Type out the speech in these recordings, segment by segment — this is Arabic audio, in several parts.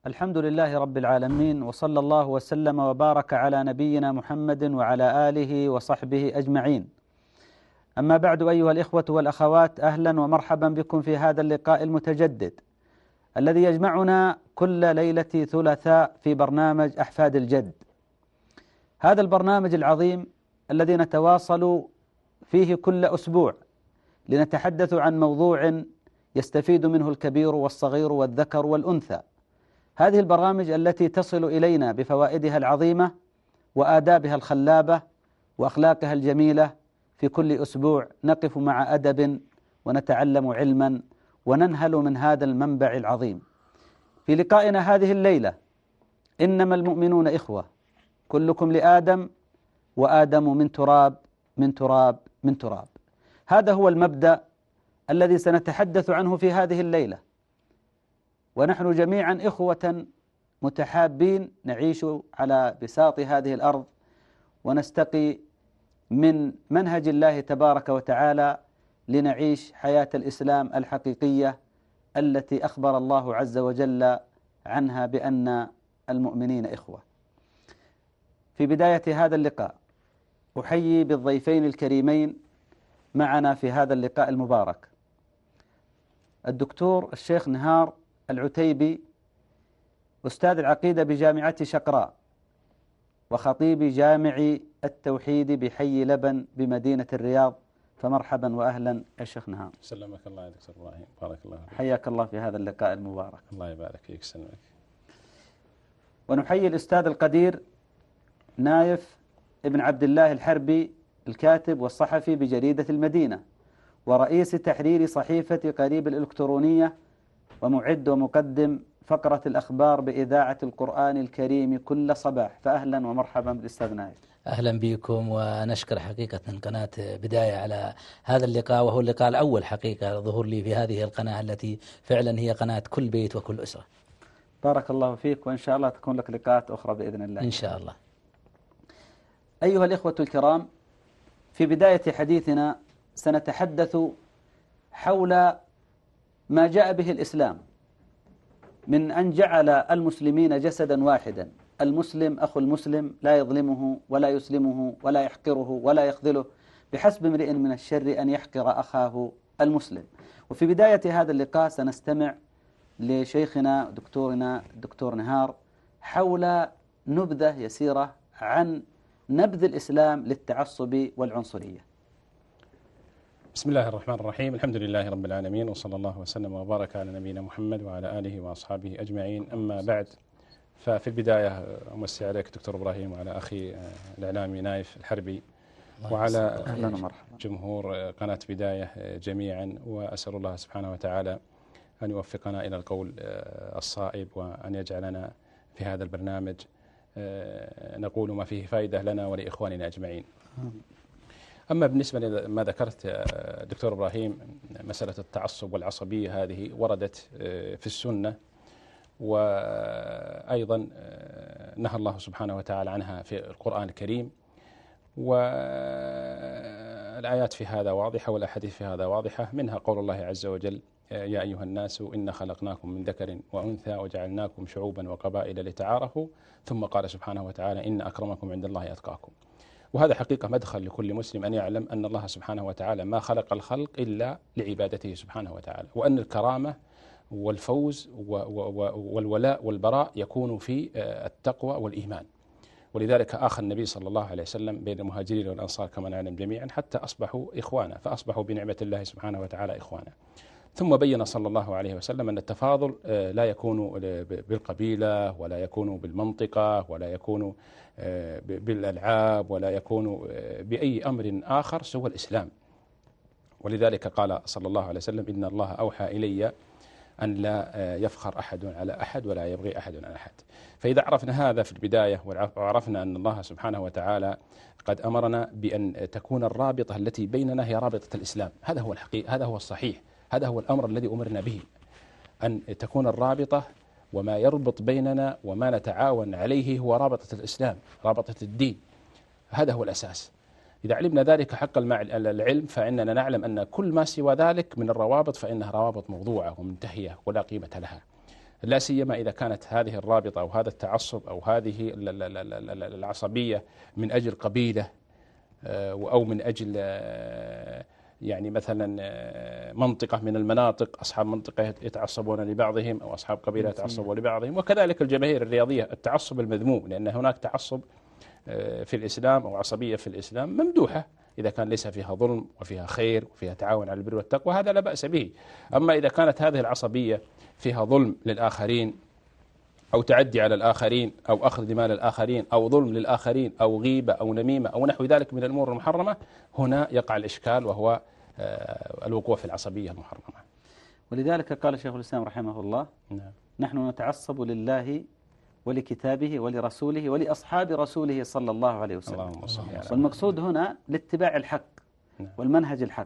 الحمد لله رب العالمين، وصلى الله وسلم وبارك على نبينا محمد وعلى آله وصحبه أجمعين. أما بعد، أيها الإخوة والأخوات، أهلا ومرحبا بكم في هذا اللقاء المتجدد الذي يجمعنا كل ليلة ثلاثاء في برنامج أحفاد الجد. هذا البرنامج العظيم الذي نتواصل فيه كل أسبوع لنتحدث عن موضوع يستفيد منه الكبير والصغير والذكر والأنثى. هذه البرامج التي تصل إلينا بفوائدها العظيمة وآدابها الخلابة وأخلاقها الجميلة، في كل أسبوع نقف مع أدب ونتعلم علما وننهل من هذا المنبع العظيم. في لقائنا هذه الليلة: إنما المؤمنون إخوة، كلكم لآدم وآدم من تراب من تراب من تراب. هذا هو المبدأ الذي سنتحدث عنه في هذه الليلة، ونحن جميعا إخوة متحابين نعيش على بساط هذه الأرض ونستقي من منهج الله تبارك وتعالى لنعيش حياة الإسلام الحقيقية التي أخبر الله عز وجل عنها بأن المؤمنين إخوة. في بداية هذا اللقاء أحيي بالضيفين الكريمين معنا في هذا اللقاء المبارك: الدكتور الشيخ نهار العتيبي، أستاذ العقيدة بجامعة شقراء وخطيب جامع التوحيد بحي لبن بمدينة الرياض. فمرحبا وأهلا يا شيخ نهار. سلمك الله يا دكتور إبراهيم، بارك الله فيك. حياك الله في هذا اللقاء المبارك. الله يبارك فيك، سلمك. ونحيي الأستاذ القدير نايف ابن عبد الله الحربي، الكاتب والصحفي بجريدة المدينة ورئيس تحرير صحيفة قريب الإلكترونية ومعد ومقدم فقرة الأخبار بإذاعة القرآن الكريم كل صباح. فأهلا ومرحبا بالأستاذ نايف. أهلا بكم، ونشكر حقيقة قناة بداية على هذا اللقاء، وهو اللقاء الأول حقيقة ظهور لي في هذه القناة التي فعلا هي قناة كل بيت وكل أسرة. بارك الله فيك، وإن شاء الله تكون لك لقاءات أخرى بإذن الله إن شاء الله. أيها الإخوة الكرام، في بداية حديثنا سنتحدث حول ما جاء به الإسلام من أن جعل المسلمين جسدا واحدا. المسلم أخو المسلم، لا يظلمه ولا يسلمه ولا يحقره ولا يخذله، بحسب امرئ من الشر أن يحقر أخاه المسلم. وفي بداية هذا اللقاء سنستمع لشيخنا دكتورنا الدكتور نهار حول نبذة يسيرة عن نبذ الإسلام للتعصب والعنصرية. بسم الله الرحمن الرحيم، الحمد لله رب العالمين، وصلى الله وسلم وبارك على نبينا محمد وعلى آله وأصحابه أجمعين. أما بعد، ففي البداية أمسي عليك دكتور إبراهيم وعلى أخي الإعلامي نايف الحربي وعلى جمهور قناة بداية جميعا، وأسأل الله سبحانه وتعالى أن يوفقنا إلى القول الصائب، وأن يجعلنا في هذا البرنامج نقول ما فيه فائدة لنا ولإخواننا أجمعين. أما بالنسبة لما ذكرت دكتور إبراهيم، مسألة التعصب والعصبية هذه وردت في السنة، وأيضا نهى الله سبحانه وتعالى عنها في القرآن الكريم، والآيات في هذا واضحة والأحاديث في هذا واضحة. منها قول الله عز وجل: يا أيها الناس إنا خلقناكم من ذكر وأنثى وجعلناكم شعوبا وقبائل لتعارفوا، ثم قال سبحانه وتعالى: إن أكرمكم عند الله أتقاكم. وهذا حقيقة مدخل لكل مسلم أن يعلم أن الله سبحانه وتعالى ما خلق الخلق إلا لعبادته سبحانه وتعالى، وأن الكرامة والفوز والولاء والبراء يكون في التقوى والإيمان. ولذلك آخى النبي صلى الله عليه وسلم بين المهاجرين والأنصار كما نعلم جميعا، حتى أصبحوا إخوانا، فأصبحوا بنعمة الله سبحانه وتعالى إخوانا. ثم بين صلى الله عليه وسلم أن التفاضل لا يكون بالقبيلة، ولا يكون بالمنطقة، ولا يكون بالألعاب، ولا يكون بأي أمر آخر سوى الإسلام. ولذلك قال صلى الله عليه وسلم: إن الله أوحى إلي أن لا يفخر أحد على أحد ولا يبغي أحد على أحد. فإذا عرفنا هذا في البداية، وعرفنا أن الله سبحانه وتعالى قد أمرنا بأن تكون الرابطة التي بيننا هي رابطة الإسلام، هذا هو الحقيقة، هذا هو الصحيح، هذا هو الأمر الذي أمرنا به، أن تكون الرابطة وما يربط بيننا وما نتعاون عليه هو رابطة الإسلام، رابطة الدين، هذا هو الأساس. إذا علمنا ذلك حق العلم، فإننا نعلم أن كل ما سوى ذلك من الروابط فإنها روابط موضوعة ومنتهية ولا قيمة لها. لا سيما إذا كانت هذه الرابطة أو هذا التعصب أو هذه العصبية من أجل قبيلة أو من أجل يعني مثلا منطقة من المناطق، أصحاب منطقة يتعصبون لبعضهم أو أصحاب قبيلة يتعصبون لبعضهم، وكذلك الجماهير الرياضية. التعصب المذموم، لأن هناك تعصب في الإسلام أو عصبية في الإسلام ممدوحة إذا كان ليس فيها ظلم وفيها خير وفيها تعاون على البر والتقوى، هذا لا بأس به. أما إذا كانت هذه العصبية فيها ظلم للآخرين أو تعدي على الآخرين أو أخذ دماء الآخرين أو ظلم للآخرين أو غيبة أو نميمة أو نحو ذلك من الأمور المحرمة، هنا يقع الإشكال، وهو الوقوع في العصبية المحرمة. ولذلك قال شيخ الإسلام رحمه الله: نعم. نحن نتعصب لله ولكتابه ولرسوله ولأصحاب رسوله صلى الله عليه وسلم. والمقصود هنا لاتباع الحق والمنهج الحق.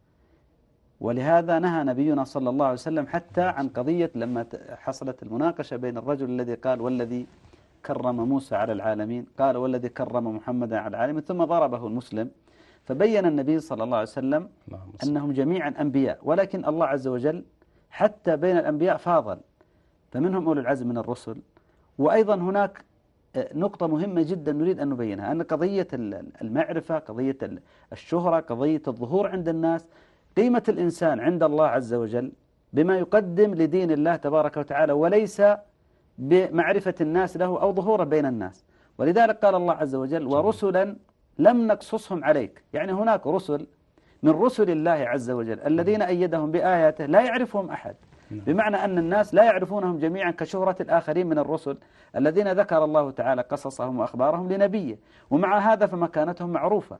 ولهذا نهى نبينا صلى الله عليه وسلم حتى عن قضية لما حصلت المناقشة بين الرجل الذي قال والذي كرم موسى على العالمين، قال والذي كرم محمدا على العالمين، ثم ضربه المسلم. فبين النبي صلى الله عليه وسلم أنهم جميعا أنبياء، ولكن الله عز وجل حتى بين الأنبياء فاضل، فمنهم أولو العزم من الرسل. وأيضا هناك نقطة مهمة جدا نريد أن نبينها، أن قضية المعرفة، قضية الشهرة، قضية الظهور عند الناس، قيمة الإنسان عند الله عز وجل بما يقدم لدين الله تبارك وتعالى، وليس بمعرفة الناس له أو ظهوره بين الناس. ولذلك قال الله عز وجل: ورسلا لم نقصصهم عليك. يعني هناك رسل من رسل الله عز وجل الذين أيدهم بآياته لا يعرفهم أحد، بمعنى أن الناس لا يعرفونهم جميعا كشهرة الآخرين من الرسل الذين ذكر الله تعالى قصصهم وأخبارهم لنبيه، ومع هذا فمكانتهم معروفة،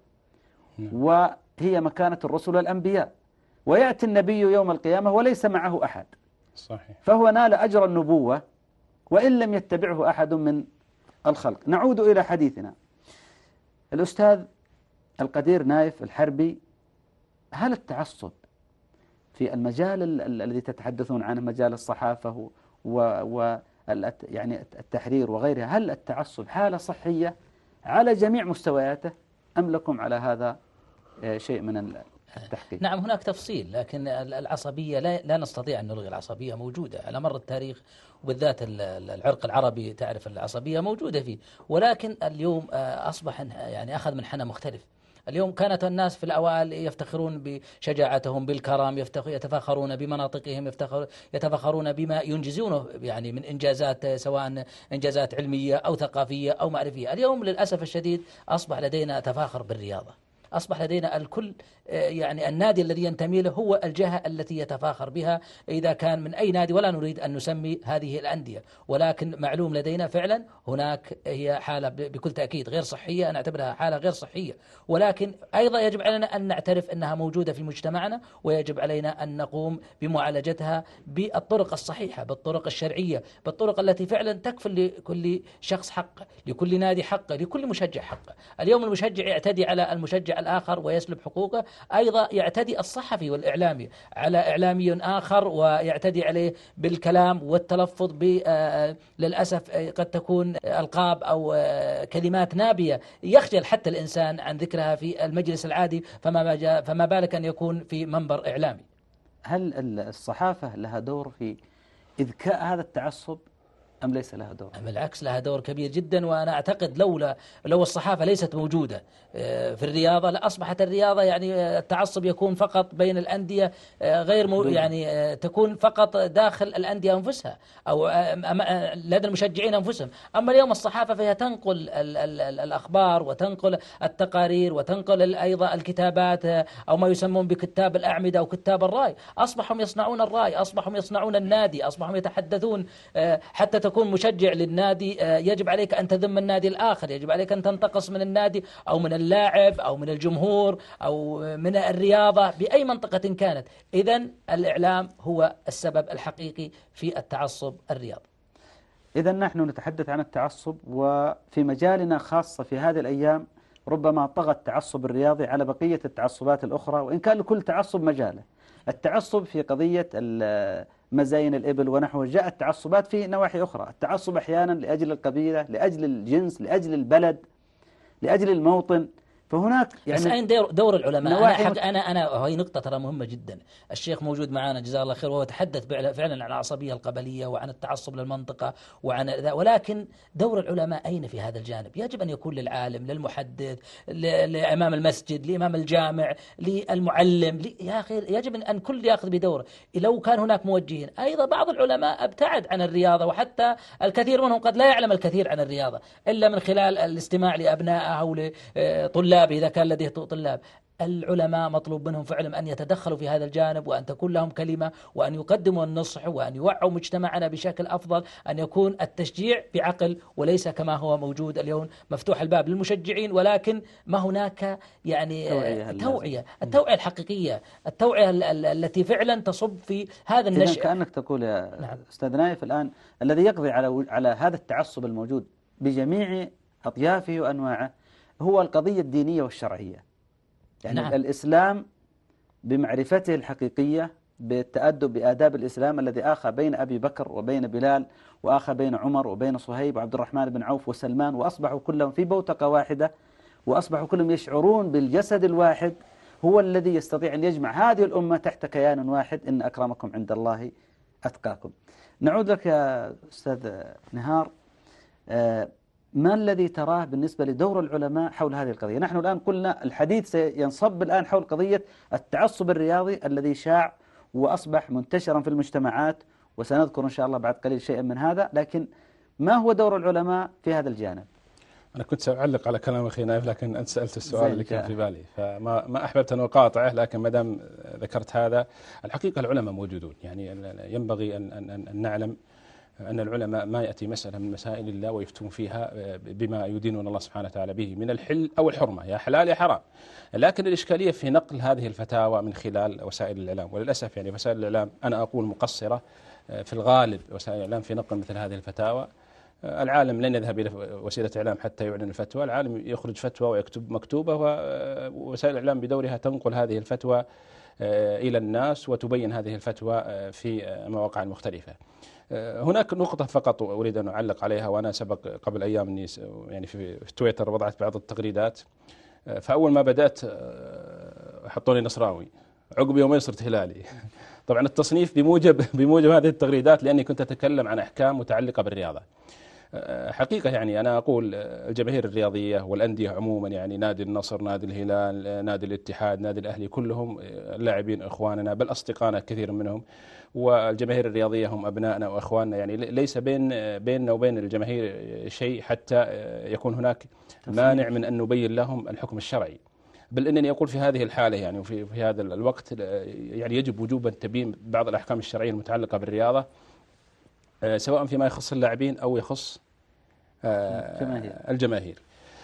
وهي مكانة الرسل والأنبياء. ويأتي النبي يوم القيامة وليس معه أحد، صحيح، فهو نال أجر النبوة وإن لم يتبعه أحد من الخلق. نعود إلى حديثنا. الأستاذ القدير نايف الحربي، هل التعصب في المجال الذي تتحدثون عنه، مجال الصحافة يعني التحرير وغيرها، هل التعصب حالة صحية على جميع مستوياته أم لكم على هذا شيء من التحقيق؟ نعم، هناك تفصيل، لكن العصبية لا نستطيع أن نلغي العصبية، موجودة على مر التاريخ، وبالذات العرق العربي تعرف العصبية موجودة فيه. ولكن اليوم أصبح يعني أخذ منحنى مختلف. اليوم كانت الناس في الأوائل يفتخرون بشجاعتهم، بالكرم، يتفاخرون بمناطقهم، يتفاخرون بما ينجزونه يعني من إنجازات، سواء إنجازات علمية أو ثقافية أو معرفية. اليوم للأسف الشديد أصبح لدينا تفاخر بالرياضة، أصبح لدينا الكل يعني النادي الذي ينتمي له هو الجهة التي يتفاخر بها إذا كان من أي نادي، ولا نريد أن نسمي هذه الأندية. ولكن معلوم لدينا فعلا هناك هي حالة بكل تأكيد غير صحية، أنا أعتبرها حالة غير صحية، ولكن أيضا يجب علينا أن نعترف أنها موجودة في مجتمعنا، ويجب علينا أن نقوم بمعالجتها بالطرق الصحيحة، بالطرق الشرعية، بالطرق التي فعلا تكفل لكل شخص حقه، لكل نادي حقه، لكل مشجع حقه. اليوم المشجع يعتدي على المشجع الآخر ويسلب حقوقه، أيضا يعتدي الصحفي والإعلامي على إعلامي آخر ويعتدي عليه بالكلام والتلفظ للأسف قد تكون ألقاب أو كلمات نابية يخجل حتى الإنسان عن ذكرها في المجلس العادي، فما بالك أن يكون في منبر إعلامي. هل الصحافة لها دور في إذكاء هذا التعصب أم ليس لها دور؟ بالعكس، لها دور كبير جدا. وأنا أعتقد لو الصحافة ليست موجودة في الرياضة لأصبحت الرياضة يعني التعصب يكون فقط بين الأندية، غير يعني تكون فقط داخل الأندية أنفسها أو لدى المشجعين أنفسهم. أما اليوم الصحافة فهي تنقل الأخبار وتنقل التقارير وتنقل أيضا الكتابات أو ما يسمون بكتاب الأعمدة أو كتاب الرأي. أصبحوا يصنعون الرأي، أصبحوا يصنعون النادي، أصبحوا يتحدثون. حتى تكون مشجع للنادي يجب عليك أن تذم النادي الآخر، يجب عليك أن تنتقص من النادي أو من اللاعب أو من الجمهور أو من الرياضة بأي منطقة كانت. إذن الإعلام هو السبب الحقيقي في التعصب الرياضي. إذن نحن نتحدث عن التعصب، وفي مجالنا خاصة في هذه الأيام ربما طغى التعصب الرياضي على بقية التعصبات الأخرى، وإن كان لكل تعصب مجاله. التعصب في قضية مزاين الإبل ونحوه، جاءت تعصبات في نواحي أخرى. التعصب أحيانا لأجل القبيلة، لأجل الجنس، لأجل البلد، لأجل الموطن. فهناك يعني بس أين دور العلماء؟ أنا هي نقطة ترى مهمة جدا. الشيخ موجود معنا جزاه الله خير، وهو تحدث فعلا عن العصبية القبلية وعن التعصب للمنطقة وعن ولكن دور العلماء أين في هذا الجانب؟ يجب أن يكون للعالم، للمحدث، لإمام المسجد، لإمام الجامع، للمعلم، يا أخي يجب أن كل يأخذ بدوره. لو كان هناك موجهين. أيضا بعض العلماء ابتعد عن الرياضة، وحتى الكثير منهم قد لا يعلم الكثير عن الرياضة إلا من خلال الاستماع لأبنائه أو لطلابه إذا كان لديه طلاب. العلماء مطلوب منهم فعلا أن يتدخلوا في هذا الجانب، وأن تكون لهم كلمة، وأن يقدموا النصح، وأن يوعوا مجتمعنا بشكل أفضل، أن يكون التشجيع بعقل وليس كما هو موجود اليوم مفتوح الباب للمشجعين، ولكن ما هناك يعني التوعية الحقيقية، التوعية التي فعلا تصب في هذا النشء. كأنك تقول يا أستاذ نايف الآن الذي يقضي على هذا التعصب الموجود بجميع أطيافه وأنواعه هو القضية الدينية والشرعية. يعني الإسلام بمعرفته الحقيقية، بالتأدب بآداب الإسلام الذي آخى بين أبي بكر وبين بلال، وآخى بين عمر وبين صهيب وعبد الرحمن بن عوف وسلمان، وأصبحوا كلهم في بوتقة واحدة، وأصبحوا كلهم يشعرون بالجسد الواحد، هو الذي يستطيع أن يجمع هذه الأمة تحت كيان واحد: إن أكرمكم عند الله أتقاكم. نعود لك يا أستاذ نهار، ما الذي تراه بالنسبة لدور العلماء حول هذه القضية؟ نحن الآن قلنا الحديث سينصب الآن حول قضية التعصب الرياضي الذي شاع وأصبح منتشرا في المجتمعات، وسنذكر إن شاء الله بعد قليل شيئا من هذا، لكن ما هو دور العلماء في هذا الجانب؟ أنا كنت سأعلق على كلام أخي نايف، لكن أنت سألت السؤال اللي كان في بالي، فما أحببت أن أقاطعه، لكن ما دام ذكرت هذا، الحقيقة العلماء موجودون. يعني ينبغي أن نعلم أن العلماء ما يأتي مسألة من مسائل الله ويفتون فيها بما يدينون الله سبحانه وتعالى به من الحل أو الحرمة، يا حلال يا حرام. لكن الإشكالية في نقل هذه الفتاوى من خلال وسائل الإعلام، وللأسف يعني وسائل الإعلام أنا أقول مقصرة في الغالب. وسائل الإعلام في نقل مثل هذه الفتاوى، العالم لن يذهب إلى وسيلة إعلام حتى يعلن الفتوى، العالم يخرج فتوى ويكتب مكتوبة، ووسائل الإعلام بدورها تنقل هذه الفتوى إلى الناس وتبين هذه الفتوى في مواقع مختلفة. هناك نقطة فقط أريد أن أعلق عليها، وأنا سبق قبل أيام أني يعني في تويتر وضعت بعض التغريدات. فأول ما بدأت حطوني نصراوي، عقب يومين صرت هلالي. طبعا التصنيف بموجب هذه التغريدات، لأني كنت أتكلم عن أحكام متعلقة بالرياضة. حقيقة يعني أنا أقول الجماهير الرياضية والأندية عموما، يعني نادي النصر، نادي الهلال، نادي الاتحاد، نادي الأهلي، كلهم اللاعبين إخواننا بل أصدقائنا كثير منهم، والجماهير الرياضية هم أبنائنا وإخواننا. يعني ليس بيننا وبين الجماهير شيء حتى يكون هناك مانع من أن نبين لهم الحكم الشرعي. بل إنني أقول في هذه الحالة يعني وفي هذا الوقت يعني يجب وجوبا تبيين بعض الأحكام الشرعية المتعلقة بالرياضة، سواء فيما يخص اللاعبين أو يخص الجماهير.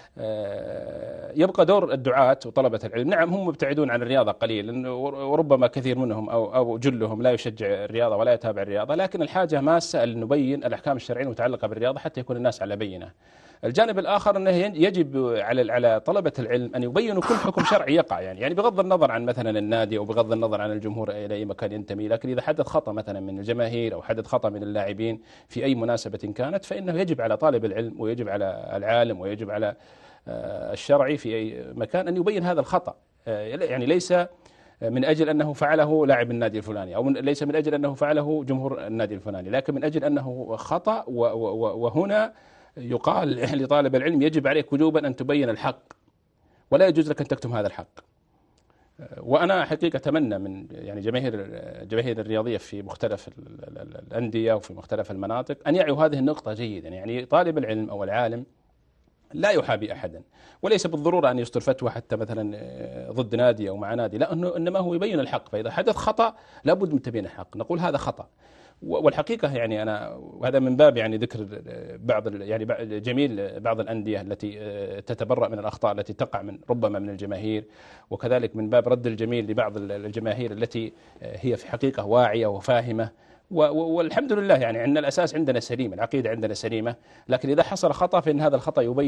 يبقى دور الدعاة وطلبة العلم. نعم هم مبتعدون عن الرياضة قليلا، وربما كثير منهم أو جلهم لا يشجع الرياضة ولا يتابع الرياضة، لكن الحاجة ماسة أن نبين الأحكام الشرعية المتعلقة بالرياضة حتى يكون الناس على بينة. الجانب الآخر أنه يجب على طلبة العلم أن يبينوا كل حكم شرعي يقع، يعني بغض النظر عن مثلا النادي أو بغض النظر عن الجمهور إلى أي مكان ينتمي، لكن إذا حدث خطأ مثلا من الجماهير أو حدث خطأ من اللاعبين في أي مناسبة كانت، فإنه يجب على طالب العلم ويجب على العالم ويجب على الشرعي في أي مكان أن يبين هذا الخطأ. يعني ليس من أجل أنه فعله لاعب النادي الفلاني، أو ليس من أجل أنه فعله جمهور النادي الفلاني، لكن من أجل أنه خطأ. وهنا يقال لطالب العلم يجب عليك وجوبا أن تبين الحق، ولا يجوز لك أن تكتم هذا الحق. وأنا حقيقة أتمنى من يعني جماهير الرياضية في مختلف الأندية وفي مختلف المناطق أن يعوا هذه النقطة جيدا. يعني طالب العلم أو العالم لا يحابي أحدا، وليس بالضرورة أن يصدر فتوى حتى مثلا ضد نادي أو مع نادي، لا، إنما هو يبين الحق. فإذا حدث خطأ لابد من تبيين الحق، نقول هذا خطأ. والحقيقة يعني أنا وهذا من باب يعني ذكر بعض يعني جميل بعض الأندية التي تتبرأ من الأخطاء التي تقع ربما من الجماهير، وكذلك من باب رد الجميل لبعض الجماهير التي هي في حقيقة واعية وفاهمة. والحمد لله يعني أن الأساس عندنا سليم، العقيدة عندنا سليمة، لكن إذا حصل خطأ فإن هذا الخطأ يبين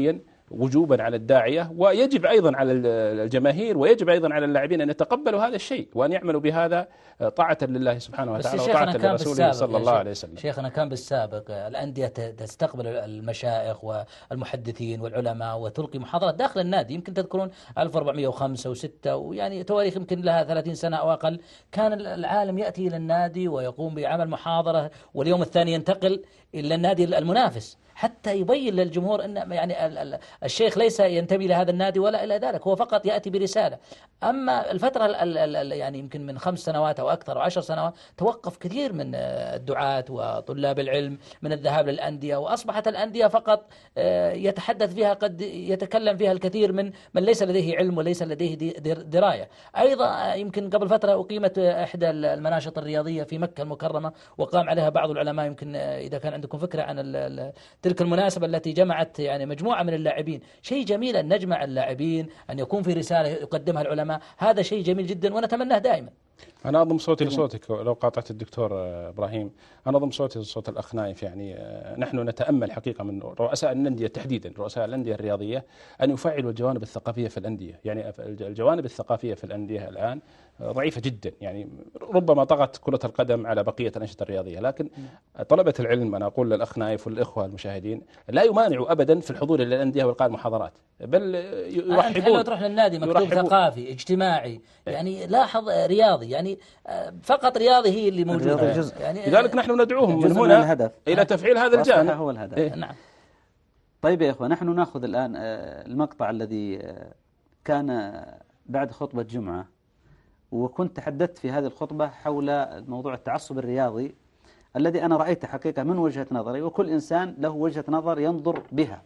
وجوبا على الداعية، ويجب أيضا على الجماهير ويجب أيضا على اللاعبين أن يتقبلوا هذا الشيء وأن يعملوا بهذا طاعة لله سبحانه وتعالى وطاعة لرسوله صلى الله عليه وسلم. شيخنا كان بالسابق الأندية تستقبل المشايخ والمحدثين والعلماء وتلقي محاضرات داخل النادي، يمكن تذكرون 1405 و6 ويعني تواريخ يمكن لها 30 سنة أو أقل، كان العالم يأتي إلى النادي ويقوم بعمل محاضرة واليوم الثاني ينتقل إلى النادي المنافس حتى يبين للجمهور أن يعني الشيخ ليس ينتمي لهذا النادي ولا إلى ذلك، هو فقط يأتي برسالة. أما الفترة يعني يمكن من 5 سنوات أو أكثر أو 10 سنوات توقف كثير من الدعاة وطلاب العلم من الذهاب للأندية، وأصبحت الأندية فقط يتحدث فيها قد يتكلم فيها الكثير من ليس لديه علم وليس لديه دراية. أيضا يمكن قبل فترة أقيمت إحدى المناشط الرياضية في مكة المكرمة وقام عليها بعض العلماء، يمكن إذا كان عندكم فكرة عن تلك المناسبة التي جمعت يعني مجموعة من اللاعبين. شيء جميل أن نجمع اللاعبين، أن يكون في رسالة يقدمها العلماء، هذا شيء جميل جدا ونتمناه دائما. أنا أضم صوتي لصوتك لو قاطعت الدكتور إبراهيم، أنا أضم صوتي لصوت الأخ نايف. يعني نحن نتأمل حقيقة من رؤساء الأندية تحديدا رؤساء الأندية الرياضية أن يفعلوا الجوانب الثقافية في الأندية. يعني الجوانب الثقافية في الأندية الآن ضعيفة جدا، يعني ربما طغت كرة القدم على بقية الأنشطة الرياضية. لكن طلبة العلم، أنا أقول للأخ نايف والإخوة المشاهدين، لا يمانعوا أبدا في الحضور إلى الأندية وإلقاء المحاضرات، بل يرحبون. أنت تروح للنادي مكتوب ثقافي اجتماعي، يعني لاحظ رياضي، يعني فقط رياضي هي اللي موجودة. يعني لذلك نحن ندعوهم من هنا إلى تفعيل هذا الجانب. هو الهدف. نعم. طيب يا إخوة، نحن نأخذ الآن المقطع الذي كان بعد خطبة جمعة، وكنت تحدثت في هذه الخطبة حول موضوع التعصب الرياضي الذي أنا رأيته حقيقة من وجهة نظري، وكل إنسان له وجهة نظر ينظر بها.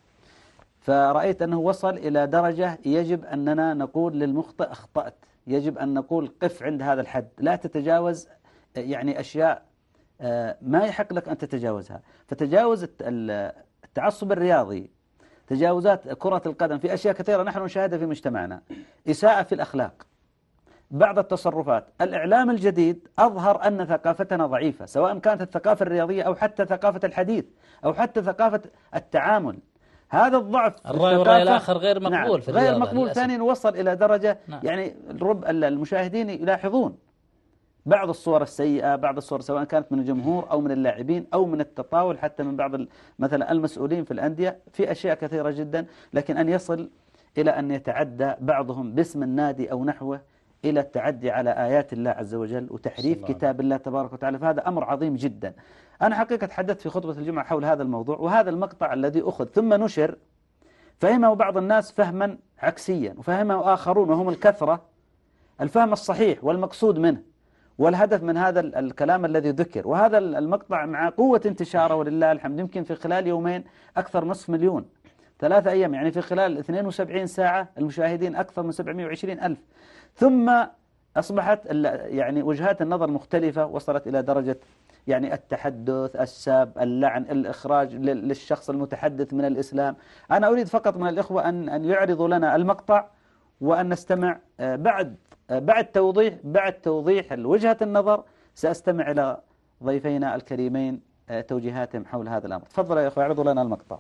فرأيت أنه وصل إلى درجة يجب أننا نقول للمخطئ أخطأت، يجب أن نقول قف عند هذا الحد، لا تتجاوز يعني أشياء ما يحق لك أن تتجاوزها. فتجاوز التعصب الرياضي، تجاوزات كرة القدم في أشياء كثيرة نحن نشاهدها في مجتمعنا، إساءة في الأخلاق، بعض التصرفات. الإعلام الجديد أظهر أن ثقافتنا ضعيفة، سواء كانت الثقافة الرياضية أو حتى ثقافة الحديث أو حتى ثقافة التعامل. هذا الضعف الرأي الآخر غير مقبول. نعم، في الرياضة غير مقبول. ثانيا وصل إلى درجة نعم. يعني المشاهدين يلاحظون بعض الصور السيئة، بعض الصور سواء كانت من الجمهور أو من اللاعبين أو من التطاول حتى من بعض مثلا المسؤولين في الأندية في أشياء كثيرة جدا. لكن أن يصل إلى أن يتعدى بعضهم باسم النادي أو نحوه إلى التعدي على آيات الله عز وجل وتحريف كتاب الله تبارك وتعالى، فهذا أمر عظيم جدا. أنا حقيقة تحدثت في خطبة الجمعة حول هذا الموضوع، وهذا المقطع الذي أخذ ثم نشر فهمه بعض الناس فهما عكسيا، وفهمه آخرون وهم الكثرة الفهم الصحيح والمقصود منه والهدف من هذا الكلام الذي ذكر. وهذا المقطع مع قوة انتشاره ولله الحمد يمكن في خلال يومين أكثر نصف مليون، 3 أيام يعني في خلال 72 ساعة المشاهدين أكثر من 720 ألف. ثم أصبحت يعني وجهات النظر مختلفة، وصلت إلى درجة يعني التحدث، الساب، اللعن، الإخراج للشخص المتحدث من الإسلام. أنا أريد فقط من الإخوة أن يعرضوا لنا المقطع وأن نستمع. بعد توضيح وجهة النظر سأستمع إلى ضيفينا الكريمين توجيهاتهم حول هذا الأمر. تفضل يا إخوة اعرضوا لنا المقطع.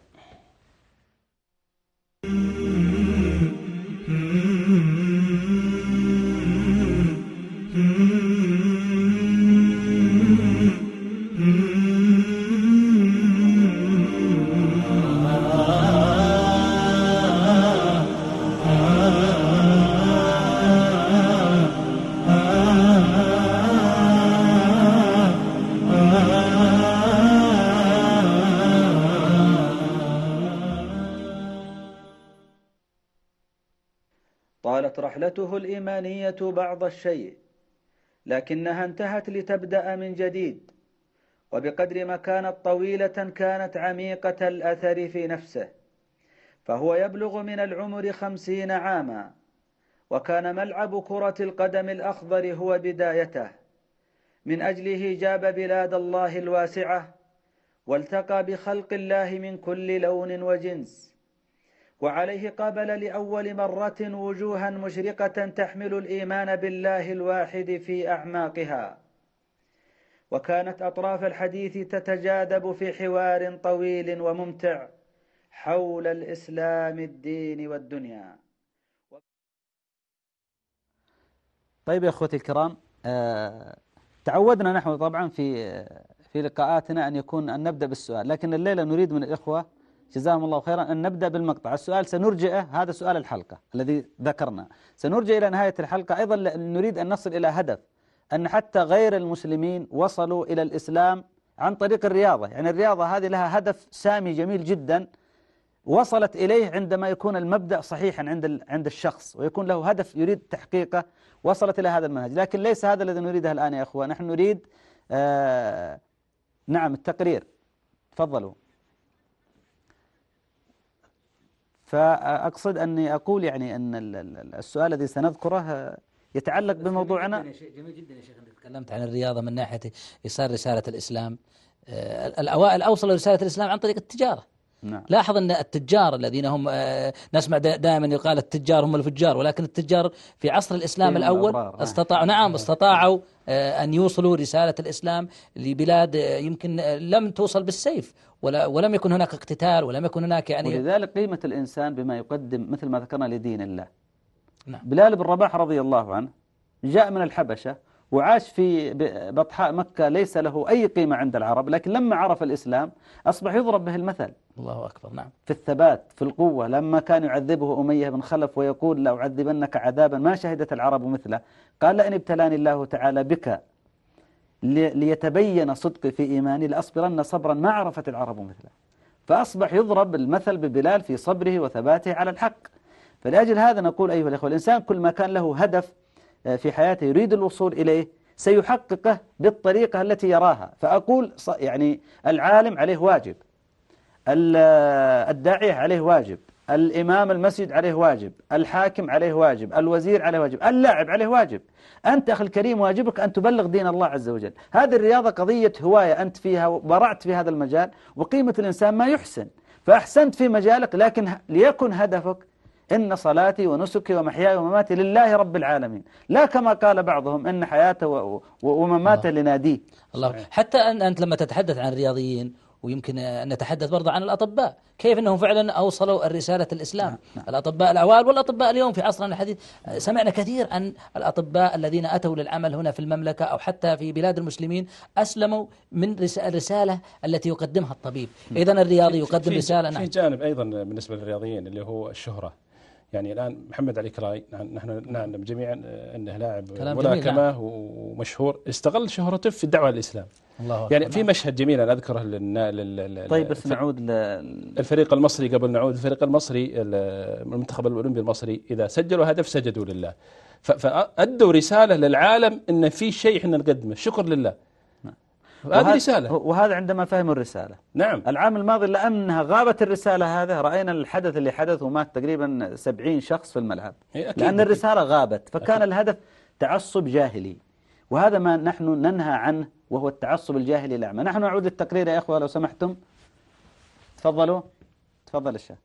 طالت رحلته الإيمانية بعض الشيء، لكنها انتهت لتبدأ من جديد، وبقدر ما كانت طويلة كانت عميقة الأثر في نفسه. فهو يبلغ من العمر 50 عاما، وكان ملعب كرة القدم الأخضر هو بدايته. من أجله جاب بلاد الله الواسعة، والتقى بخلق الله من كل لون وجنس، وعليه قابل لأول مرة وجوها مشرقة تحمل الإيمان بالله الواحد في أعماقها. وكانت أطراف الحديث تتجاذب في حوار طويل وممتع حول الإسلام الدين والدنيا. طيب يا أخوتي الكرام، تعودنا نحن طبعا في لقاءاتنا أن نبدأ بالسؤال، لكن الليلة نريد من الإخوة جزاهم الله خيرا أن نبدأ بالمقطع. السؤال سنرجئه، هذا سؤال الحلقة الذي ذكرنا، سنرجع إلى نهاية الحلقة. أيضا نريد أن نصل إلى هدف أن حتى غير المسلمين وصلوا إلى الإسلام عن طريق الرياضة. يعني الرياضة هذه لها هدف سامي جميل جدا وصلت إليه عندما يكون المبدأ صحيحا عند الشخص ويكون له هدف يريد تحقيقه، وصلت إلى هذا المنهج. لكن ليس هذا الذي نريده الآن يا أخوة. نحن نريد نعم التقرير. تفضلوا. فأقصد أني أقول يعني أن السؤال الذي سنذكره يتعلق بموضوعنا. جميل جدا يا شيخ أنك تكلمت عن الرياضة من ناحية إيصال رسالة الإسلام. الأوائل أوصلوا رسالة الإسلام عن طريق التجارة. نعم. لاحظ أن التجار الذين هم نسمع دائما يقال التجار هم الفجار، ولكن التجار في عصر الإسلام الأول استطاعوا أن يوصلوا رسالة الإسلام لبلاد يمكن لم توصل بالسيف، ولم يكن هناك اقتتال، ولم يكن هناك يعني. ولذلك قيمة الإنسان بما يقدم مثل ما ذكرنا لدين الله. نعم. بلال بن رباح رضي الله عنه جاء من الحبشة وعاش في بطحاء مكة، ليس له أي قيمة عند العرب، لكن لما عرف الإسلام أصبح يضرب به المثل. الله أكبر. نعم. في الثبات، في القوة. لما كان يعذبه أمية بن خلف ويقول لأعذبنك عذابا ما شهدت العرب مثله، قال لئن ابتلاني الله تعالى بك ليتبين صدقي في إيماني لأصبرن صبرا ما عرفت العرب مثله. فأصبح يضرب المثل ببلال في صبره وثباته على الحق. فلأجل هذا نقول أيها الأخوة، الإنسان كل ما كان له هدف في حياته يريد الوصول إليه سيحققه بالطريقة التي يراها. فأقول يعني العالم عليه واجب، الداعية عليه واجب، الإمام المسجد عليه واجب، الحاكم عليه واجب، الوزير عليه واجب، اللاعب عليه واجب. أنت أخي الكريم واجبك أن تبلغ دين الله عز وجل. هذه الرياضة قضية هواية أنت فيها وبرعت في هذا المجال، وقيمة الإنسان ما يحسن، فأحسنت في مجالك، لكن ليكن هدفك إن صلاتي ونسكي ومحياي ومماتي لله رب العالمين، لا كما قال بعضهم إن حياته ومماته لناديه. الله. حتى أنت لما تتحدث عن الرياضيين، ويمكن أن نتحدث برضه عن الأطباء، كيف أنهم فعلا أوصلوا الرسالة الإسلام. نعم. الأطباء الأوائل والأطباء اليوم في عصرنا الحديث، سمعنا كثير عن الأطباء الذين أتوا للعمل هنا في المملكة أو حتى في بلاد المسلمين أسلموا من الرسالة التي يقدمها الطبيب. إذن الرياضي يقدم رسالة. في جانب أيضا بالنسبة للرياضيين اللي هو الشهرة. يعني الآن محمد علي كلاي نحن نعلم جميعا أنه لاعب ملاكمة ومشهور، استغل شهرته في الدعوة للإسلام. الله يعني في مشهد جميل أنا أذكره طيب بس نعود الفريق المصري. قبل نعود الفريق المصري، المنتخب الأولمبي المصري، إذا سجلوا هدف سجدوا لله، فأدوا رسالة للعالم أن في شيء إحنا نقدمه، شكر لله. هذه رسالة، وهذا عندما فهموا الرسالة. نعم. العام الماضي لأنها غابت الرسالة هذا رأينا الحدث اللي حدث ومات تقريبا 70 شخص في الملعب، لأن الرسالة غابت. فكان الهدف تعصب جاهلي، وهذا ما نحن ننهى عنه، وهو التعصب الجاهلي الأعمى. نحن نعود للتقرير يا إخوة لو سمحتم. تفضلوا. تفضل الشيخ.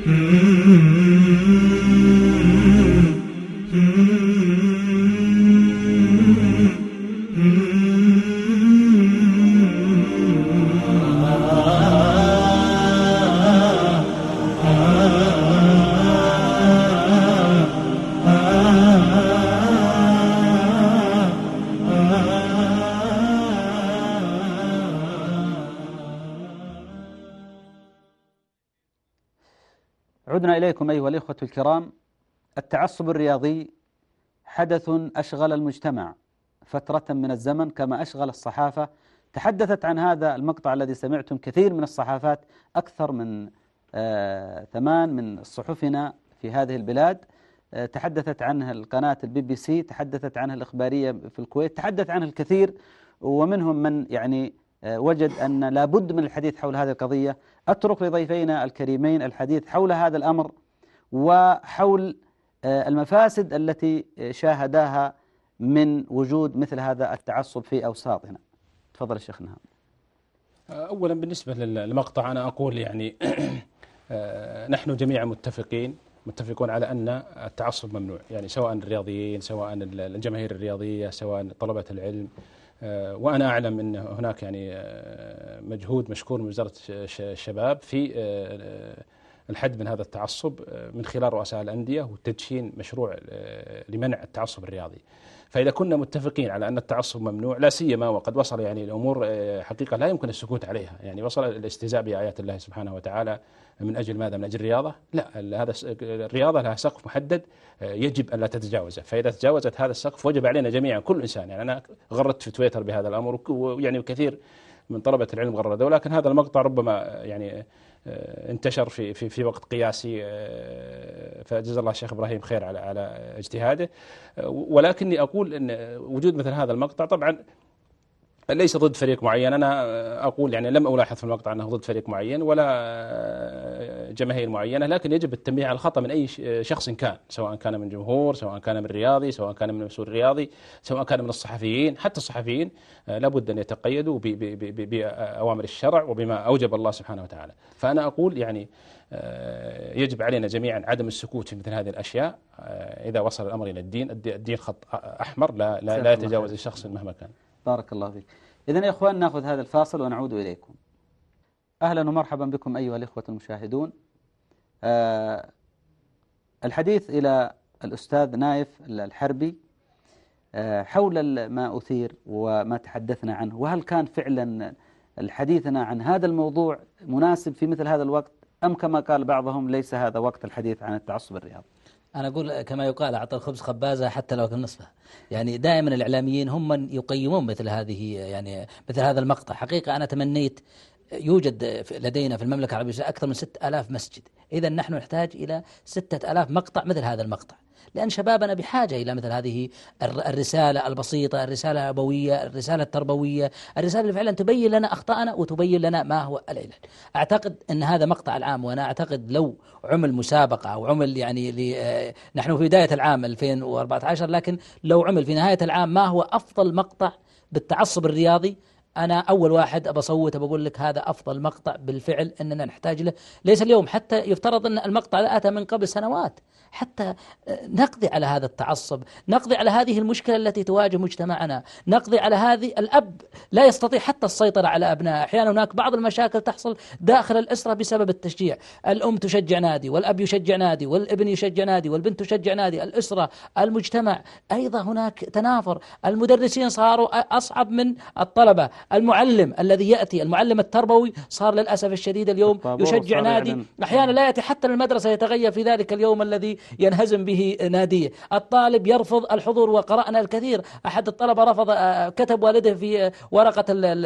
عدنا إليكم أيها الإخوة الكرام. التعصب الرياضي حدث أشغل المجتمع فترة من الزمن كما أشغل الصحافة. تحدثت عن هذا المقطع الذي سمعتم كثير من الصحافات، أكثر من 8 من صحفنا في هذه البلاد تحدثت عنه القناة BBC، تحدثت عنه الإخبارية في الكويت، تحدث عنه الكثير، ومنهم من يعني وجد أن لا بد من الحديث حول هذه القضية. أترك لضيفينا الكريمين الحديث حول هذا الأمر وحول المفاسد التي شاهداها من وجود مثل هذا التعصب في أوساطنا. تفضل الشيخ نهام. أولا بالنسبة للمقطع أنا أقول يعني نحن جميعا متفقون على أن التعصب ممنوع، يعني سواء الرياضيين، سواء الجماهير الرياضية، سواء طلبة العلم. وأنا أعلم أن هناك يعني مجهود مشكور من وزارة الشباب في الحد من هذا التعصب من خلال رؤساء الأندية وتدشين مشروع لمنع التعصب الرياضي. فإذا كنا متفقين على أن التعصب ممنوع، لا سيما وقد وصل يعني الأمور حقيقة لا يمكن السكوت عليها، يعني وصل الاستهزاء بآيات الله سبحانه وتعالى من أجل ماذا؟ من أجل الرياضة؟ لا، هذا الرياضة لها سقف محدد يجب أن لا تتجاوزه، فإذا تجاوزت هذا السقف وجب علينا جميعا كل إنسان، يعني أنا غردت في تويتر بهذا الأمر ويعني كثير من طلبة العلم غردوا، ولكن هذا المقطع ربما يعني انتشر في وقت قياسي، فجزا الله الشيخ إبراهيم خير على اجتهاده. ولكني أقول أن وجود مثل هذا المقطع طبعا ليس ضد فريق معين. أنا أقول يعني لم ألاحظ في المقطع أنه ضد فريق معين ولا جماهير معينة، لكن يجب التنبيه على الخطأ من أي شخص كان، سواء كان من جمهور، سواء كان من رياضي، سواء كان من مسؤول رياضي، سواء كان من الصحفيين. حتى الصحفيين لابد أن يتقيدوا بأوامر الشرع وبما أوجب الله سبحانه وتعالى. فأنا أقول يعني يجب علينا جميعا عدم السكوت في مثل هذه الأشياء. إذا وصل الأمر إلى الدين خط أحمر لا يتجاوز الشخص مهما كان. بارك الله فيك. إذن يا إخوان نأخذ هذا الفاصل ونعود إليكم. أهلا ومرحبا بكم أيها الإخوة المشاهدون. الحديث إلى الأستاذ نايف الحربي حول ما أثير وما تحدثنا عنه، وهل كان فعلا الحديثنا عن هذا الموضوع مناسب في مثل هذا الوقت، أم كما قال بعضهم ليس هذا وقت الحديث عن التعصب الرياضي؟ أنا أقول كما يقال أعطى الخبز خبازة حتى لو كان نصفه. يعني دائما الإعلاميين هم من يقيمون مثل هذه، يعني مثل هذا المقطع. حقيقة أنا تمنيت يوجد لدينا في المملكة العربية أكثر من 6000 مسجد، إذا نحن نحتاج إلى 6000 مقطع مثل هذا المقطع، لأن شبابنا بحاجة إلى مثل هذه الرسالة البسيطة، الرسالة الأبوية، الرسالة التربوية، الرسالة اللي فعلا تبين لنا أخطاءنا وتبين لنا ما هو العلاج. أعتقد أن هذا مقطع العام، وأنا أعتقد لو عمل مسابقة أو عمل يعني نحن في بداية العام 2014، لكن لو عمل في نهاية العام ما هو أفضل مقطع بالتعصب الرياضي، أنا أول واحد بصوت بقول لك هذا أفضل مقطع بالفعل أننا نحتاج له. ليس اليوم، حتى يفترض أن المقطع أتى من قبل سنوات، حتى نقضي على هذا التعصب، نقضي على هذه المشكلة التي تواجه مجتمعنا، نقضي على هذه. الأب لا يستطيع حتى السيطرة على أبنائه، أحيانا هناك بعض المشاكل تحصل داخل الأسرة بسبب التشجيع. الأم تشجع نادي، والأب يشجع نادي، والابن يشجع نادي، والبنت تشجع نادي. الأسرة، المجتمع أيضا هناك تنافر. المدرسين صاروا أصعب من الطلبة. المعلم الذي يأتي، المعلم التربوي، صار للأسف الشديد اليوم يشجع نادي، أحيانا لا يأتي حتى للمدرسة، يتغير في ذلك اليوم الذي ينهزم به ناديه. الطالب يرفض الحضور، وقرأنا الكثير. أحد الطلبة رفض، كتب والده في ورقة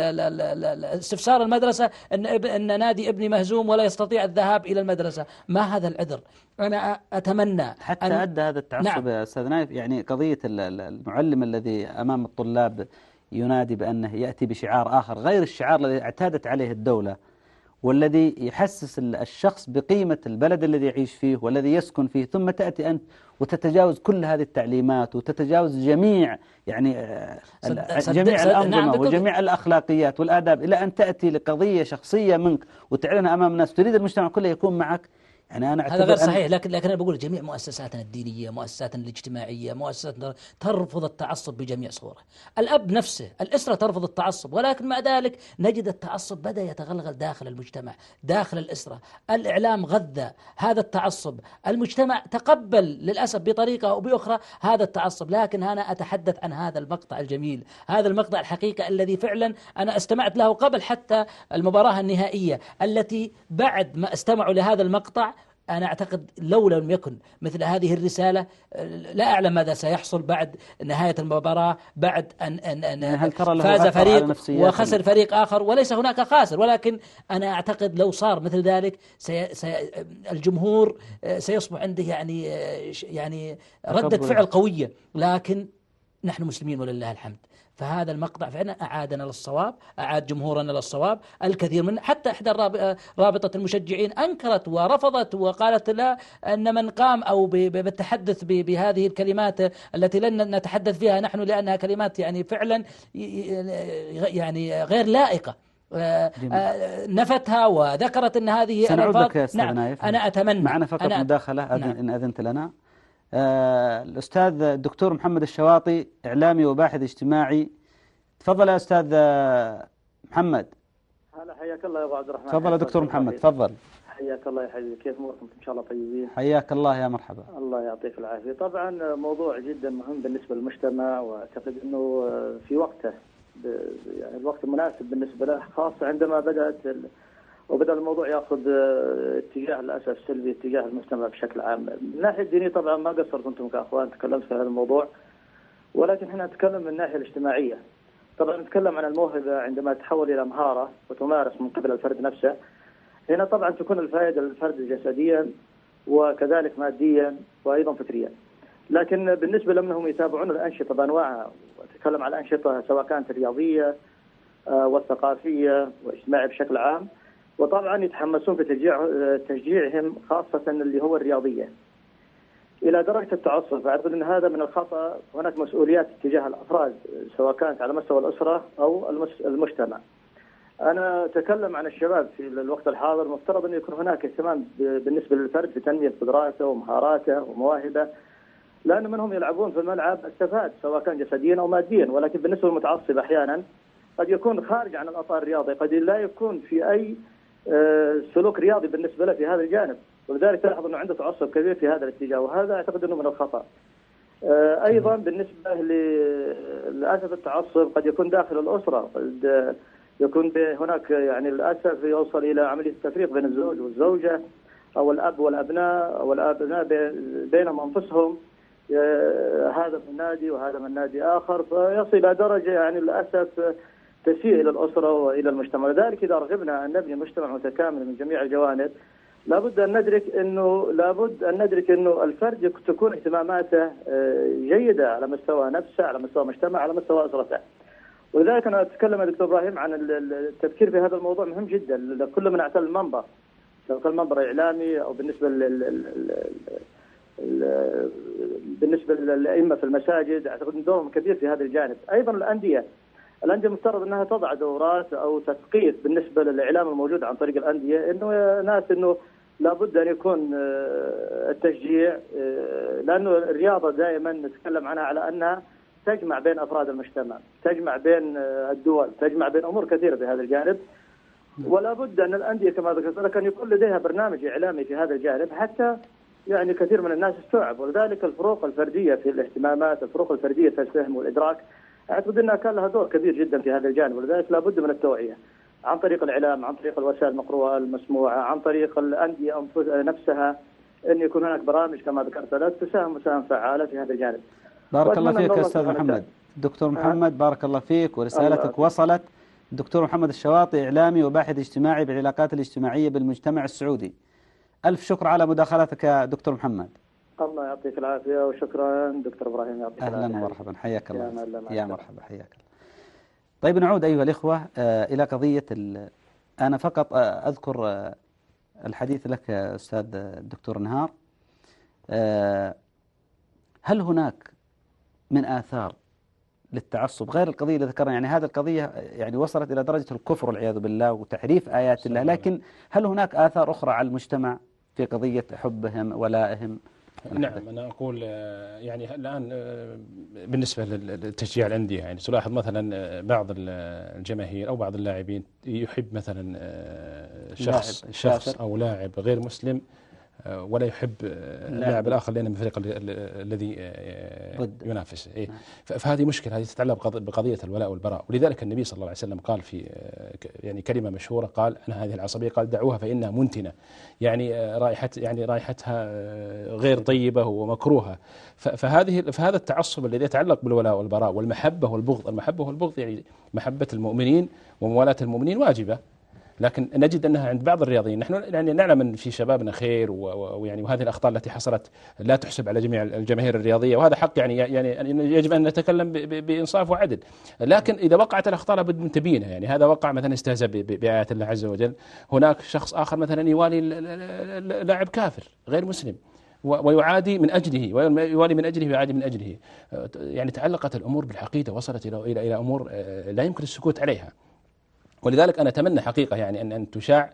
استفسار المدرسة أن نادي ابني مهزوم ولا يستطيع الذهاب إلى المدرسة. ما هذا العذر؟ أنا أتمنى حتى أدى هذا التعصب. نعم. يا أستاذ نايف، يعني قضية المعلم الذي أمام الطلاب ينادي بأنه يأتي بشعار آخر غير الشعار الذي اعتادت عليه الدولة، والذي يحسس الشخص بقيمة البلد الذي يعيش فيه والذي يسكن فيه، ثم تأتي أنت وتتجاوز كل هذه التعليمات وتتجاوز جميع يعني جميع الأنظمة وجميع الأخلاقيات والآداب، إلى أن تأتي لقضية شخصية منك وتعلنها أمام الناس، تريد المجتمع كله يكون معك. يعني أنا هذا غير صحيح، لكن أنا بقول جميع مؤسساتنا الدينية، مؤسساتنا الاجتماعية، مؤسساتنا ترفض التعصب بجميع صوره. الأب نفسه، الأسرة ترفض التعصب، ولكن مع ذلك نجد التعصب بدأ يتغلغل داخل المجتمع، داخل الأسرة. الإعلام غذى هذا التعصب، المجتمع تقبل للأسف بطريقة أو بأخرى هذا التعصب. لكن أنا أتحدث عن هذا المقطع الجميل، هذا المقطع الحقيقة الذي فعلا أنا استمعت له قبل حتى المباراة النهائية، التي بعد ما استمعوا لهذا المقطع أنا أعتقد لو لم يكن مثل هذه الرسالة لا أعلم ماذا سيحصل بعد نهاية المباراة، بعد أن فاز فريق وخسر فريق آخر، وليس هناك خاسر. ولكن أنا أعتقد لو صار مثل ذلك الجمهور سيصبح عنده يعني ردة فعل قوية. لكن نحن مسلمين ولله الحمد، فهذا المقطع فعلا أعادنا للصواب، أعاد جمهورنا للصواب. الكثير من حتى إحدى رابطة المشجعين أنكرت ورفضت وقالت لا، أن من قام أو بالتحدث بهذه الكلمات التي لن نتحدث فيها نحن لأنها كلمات يعني فعلا يعني غير لائقة، نفتها وذكرت أن هذه سنعودك يا أستاذ نعم نايف. أنا أتمنى معنا فقط مداخلة نعم. إن أذنت لنا. الأستاذ الدكتور محمد الشواطي، إعلامي وباحث اجتماعي. تفضل يا أستاذ محمد. هلا، حياك الله يا أبو عبد الرحمن. تفضل يا دكتور محمد، تفضل. حياك الله يا حبيبي، كيف أموركم؟ إن شاء الله طيبين. حياك الله، يا مرحبا. الله يعطيك العافية. طبعا موضوع جدا مهم بالنسبة للمجتمع، وأعتقد أنه في وقته، يعني الوقت المناسب بالنسبة له، خاصة عندما وبدأ الموضوع يأخذ اتجاه للأسف سلبي اتجاه المجتمع بشكل عام. من الناحية الدينية طبعا ما قصرت أنتم كأخوان، تكلمت في هذا الموضوع، ولكن احنا نتكلم من الناحية الاجتماعية. طبعا نتكلم عن الموهبة عندما تحول إلى مهارة وتمارس من قبل الفرد نفسه. هنا طبعا تكون الفائدة للفرد جسديا وكذلك ماديا وأيضا فكريا. لكن بالنسبة لهم انهم يتابعون الأنشطة بأنواعها، وأتكلم عن الأنشطة سواء كانت الرياضية والثقافية والاجتماعية بشكل عام، وطبعا يتحمسون في تشجيعهم خاصة اللي هو الرياضية إلى درجة التعصب. أعتقد أن هذا من الخطأ. هناك مسؤوليات تجاه الأفراد سواء كانت على مستوى الأسرة أو المجتمع. أنا أتكلم عن الشباب في الوقت الحاضر، مفترض أن يكون هناك اهتمام بالنسبة للفرد في تنمية قدراته ومهاراته ومواهبه، لأن منهم يلعبون في الملعب استفاد سواء كان جسديا أو ماديا. ولكن بالنسبة للمتعصب أحيانا قد يكون خارج عن الإطار الرياضي، قد لا يكون في أي سلوك رياضي بالنسبة له في هذا الجانب، ولذلك تلاحظ أنه عنده تعصب كبير في هذا الاتجاه، وهذا أعتقد أنه من الخطأ. أيضا بالنسبة للأسف التعصب قد يكون داخل الأسرة، قد يكون هناك يعني للأسف يوصل إلى عملية التفريق بين الزوج والزوجة أو الأب والأبناء أو الأبناء بينهم أنفسهم، هذا من نادي وهذا من نادي آخر، فيصل إلى درجة يعني للأسف تسيء إلى الأسرة وإلى المجتمع. لذلك إذا رغبنا أن نبني مجتمع متكامل من جميع الجوانب، لابد أن ندرك أنه الفرد تكون اهتماماته جيدة على مستوى نفسه، على مستوى مجتمع، على مستوى أسرته. ولذلك أنا أتكلم يا دكتور إبراهيم عن التفكير في هذا الموضوع مهم جدا لكل من اعتل المنبر، سواء كان منبر إعلامي أو بالنسبة للأئمة في المساجد. أعتقد أن دورهم كبير في هذا الجانب. أيضا الأندية مفترض أنها تضع دورات أو تثقيف بالنسبة للإعلام الموجود عن طريق الأندية، أنه لابد أن يكون التشجيع، لأنه الرياضة دائما نتكلم عنها على أنها تجمع بين أفراد المجتمع، تجمع بين الدول، تجمع بين أمور كثيرة في هذا الجانب. ولا بد أن الأندية كما ذكرت لك أن يكون لديها برنامج إعلامي في هذا الجانب، حتى يعني كثير من الناس استوعب. ولذلك الفروق الفردية في الاهتمامات، الفروق الفردية في الفهم والإدراك، أعتقد أنها كان لها دور كبير جدا في هذا الجانب. ولذلك لا بد من التوعية عن طريق الإعلام، عن طريق الوسائل المقروءة المسموعة، عن طريق الأندية نفسها، أن يكون هناك برامج كما ذكرت لك تساهم مساهمة فعالة في هذا الجانب. بارك الله فيك يا أستاذ محمد. دكتور محمد بارك الله فيك، ورسالتك وصلت. الدكتور محمد الشواطي، إعلامي وباحث اجتماعي بالعلاقات الاجتماعية بالمجتمع السعودي. ألف شكر على مداخلتك يا دكتور محمد. الله يعطيك العافية، وشكرا دكتور إبراهيم، يعطيك العافية. أهلا ومرحبا، حياك الله. يا مرحبا، حياك الله. طيب نعود أيها الإخوة إلى قضية أنا فقط أذكر الحديث لك أستاذ الدكتور نهار. هل هناك من آثار للتعصب غير القضية اللي ذكرنا؟ يعني هذه القضية يعني وصلت إلى درجة الكفر والعياذ بالله وتحريف آيات الله، لكن هل هناك آثار أخرى على المجتمع في قضية حبهم ولائهم؟ نعم، أنا أقول يعني الآن بالنسبة للتشجيع الأندية، يعني تلاحظ مثلا بعض الجماهير أو بعض اللاعبين يحب مثلا شخص أو لاعب غير مسلم ولا يحب اللاعب الآخر لأنه من الفريق الذي ينافسه. إيه؟ فهذه مشكلة، هذه تتعلق بقضية الولاء والبراء. ولذلك النبي صلى الله عليه وسلم قال في يعني كلمة مشهورة، قال أنا هذه العصبية قال دعوها فإنها منتنة، يعني رائحتها غير طيبة ومكروهة. فهذا التعصب الذي يتعلق بالولاء والبراء والمحبة والبغض، المحبة والبغض يعني محبة المؤمنين وموالاة المؤمنين واجبة، لكن نجد أنها عند بعض الرياضيين، نحن يعني نعلم أن في شبابنا خير ويعني وهذه الأخطاء التي حصلت لا تحسب على جميع الجماهير الرياضية، وهذا حق يعني يجب أن نتكلم بإنصاف وعدل. لكن إذا وقعت الأخطاء لابد من تبيينها. يعني هذا وقع مثلا استهزأ بآيات الله عز وجل، هناك شخص آخر مثلا يوالي لاعب كافر غير مسلم ويعادي من أجله، ويوالي من أجله ويعادي من أجله. يعني تعلقت الأمور بالعقيدة، وصلت إلى أمور لا يمكن السكوت عليها. ولذلك أنا أتمنى حقيقة يعني أن تشاع،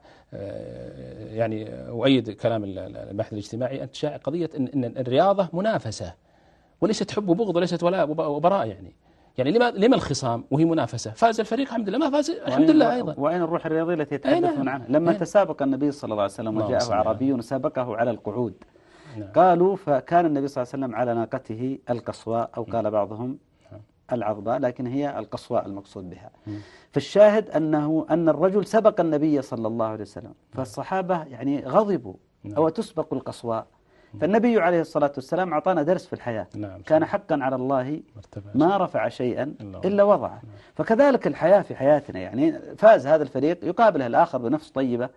يعني أؤيد كلام البحث الاجتماعي، أن تشاع قضية أن الرياضة منافسة وليست حب وبغض وليست ولاء وبراء. يعني لما الخصام وهي منافسة؟ فاز الفريق الحمد لله، ما فاز الحمد لله أيضا. وأين الروح الرياضية التي يتحدثون عنها؟ لما تسابق النبي صلى الله عليه وسلم وجاءه أعرابي وسابقه على القعود، قالوا فكان النبي صلى الله عليه وسلم على ناقته القصواء، أو قال بعضهم العظباء، لكن هي القصواء المقصود بها. فالشاهد أن الرجل سبق النبي صلى الله عليه وسلم، فالصحابة يعني غضبوا، أو تسبق القصواء. فالنبي عليه الصلاة والسلام أعطانا درس في الحياة، كان حقا على الله ما رفع شيئا إلا وضعه. فكذلك الحياة في حياتنا، يعني فاز هذا الفريق يقابله الآخر بنفس طيبة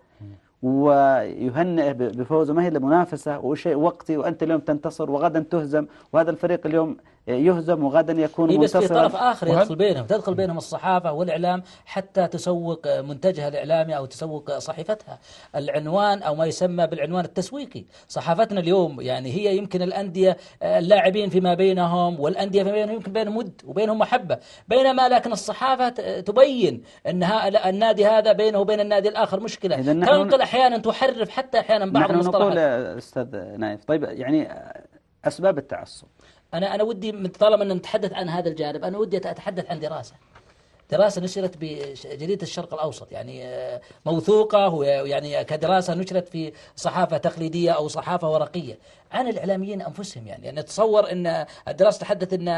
ويهنئه بفوزه، ما هي لمنافسة وشيء وقتي وأنت اليوم تنتصر وغدا تهزم، وهذا الفريق اليوم يهزم وغدا يكون منتصرا. بس في طرف آخر تدخل بينهم الصحافة والإعلام حتى تسوق منتجها الإعلامي أو تسوق صحيفتها، العنوان أو ما يسمى بالعنوان التسويقي. صحافتنا اليوم يعني هي يمكن الأندية اللاعبين فيما بينهم، والأندية فيما بينهم يمكن بينهم ود وبينهم محبة، بينما لكن الصحافة تبين أن النادي هذا بينه وبين النادي الآخر مشكلة، تنقل أحيانا، تحرف حتى أحيانا بعض المصطلحات. نقول أستاذ نايف، طيب يعني أسباب التعصب، أنا ودي طالما أن نتحدث عن هذا الجانب، أنا ودي أتحدث عن دراسة نشرت بجريدة الشرق الأوسط، يعني موثوقة، ويعني كدراسة نشرت في صحافة تقليدية أو صحافة ورقية عن الإعلاميين أنفسهم. يعني نتصور أن الدراسة تحدث أن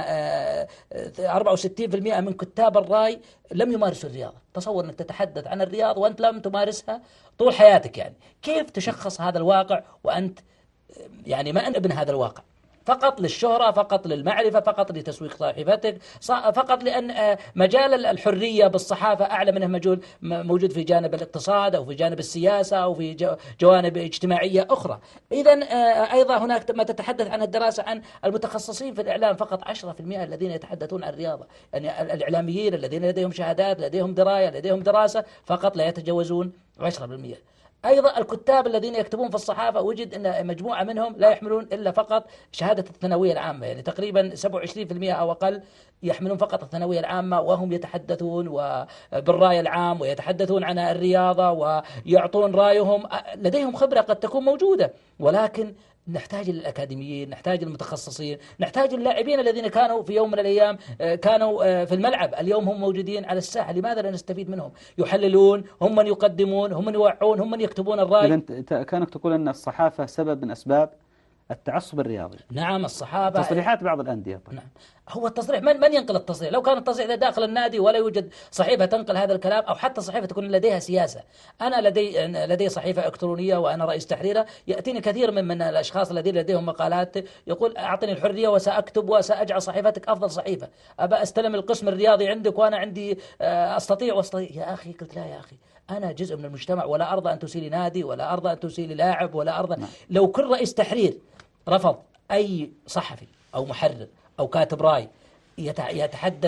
64% من كتاب الرأي لم يمارسوا الرياضة. تصور أنك تتحدث عن الرياضة وأنت لم تمارسها طول حياتك، يعني كيف تشخص هذا الواقع وأنت يعني ما ابن هذا الواقع؟ فقط للشهرة، فقط للمعرفة، فقط لتسويق صحيفتك، فقط لأن مجال الحرية بالصحافة أعلى منه موجود في جانب الاقتصاد أو في جانب السياسة أو في جوانب اجتماعية أخرى. إذن أيضا هناك ما تتحدث عن الدراسة عن المتخصصين في الإعلام، فقط 10% الذين يتحدثون عن الرياضة. يعني الإعلاميين الذين لديهم شهادات، لديهم دراية، لديهم دراسة، فقط لا يتجاوزون 10%. أيضا الكتاب الذين يكتبون في الصحافة وجد أن مجموعة منهم لا يحملون إلا فقط شهادة الثانوية العامة، يعني تقريبا 27% أو أقل يحملون فقط الثانوية العامة، وهم يتحدثون بالرأي العام ويتحدثون عن الرياضة ويعطون رأيهم، لديهم خبرة قد تكون موجودة، ولكن نحتاج للأكاديميين، نحتاج للمتخصصين، نحتاج للاعبين الذين كانوا في يوم من الأيام كانوا في الملعب، اليوم هم موجودين على الساحة. لماذا لا نستفيد منهم؟ يحللون، هم من يقدمون، هم من يوعون، هم من يكتبون الرأي. إذن كانك تقول أن الصحافة سبب من أسباب التعصب الرياضي. نعم، الصحافة، تصريحات بعض الأندية. طيب. نعم، هو التصريح من ينقل التصريح؟ لو كان التصريح داخل النادي ولا يوجد صحيفة تنقل هذا الكلام، أو حتى صحيفة تكون لديها سياسة. أنا لدي صحيفة إلكترونية وأنا رئيس تحريرها، يأتيني كثير من الأشخاص الذين لديهم مقالات يقول أعطني الحرية وسأكتب وسأجعل صحيفتك أفضل صحيفة، أبى أستلم القسم الرياضي عندك وأنا عندي أستطيع. يا أخي، قلت لا يا أخي، أنا جزء من المجتمع، ولا أرضى أن تسيلي نادي، ولا أرضى أن تسيلي لاعب، ولا أرضى. لو كل رئيس تحرير رفض أي صحفي أو محرر أو كاتب رأي يتحدث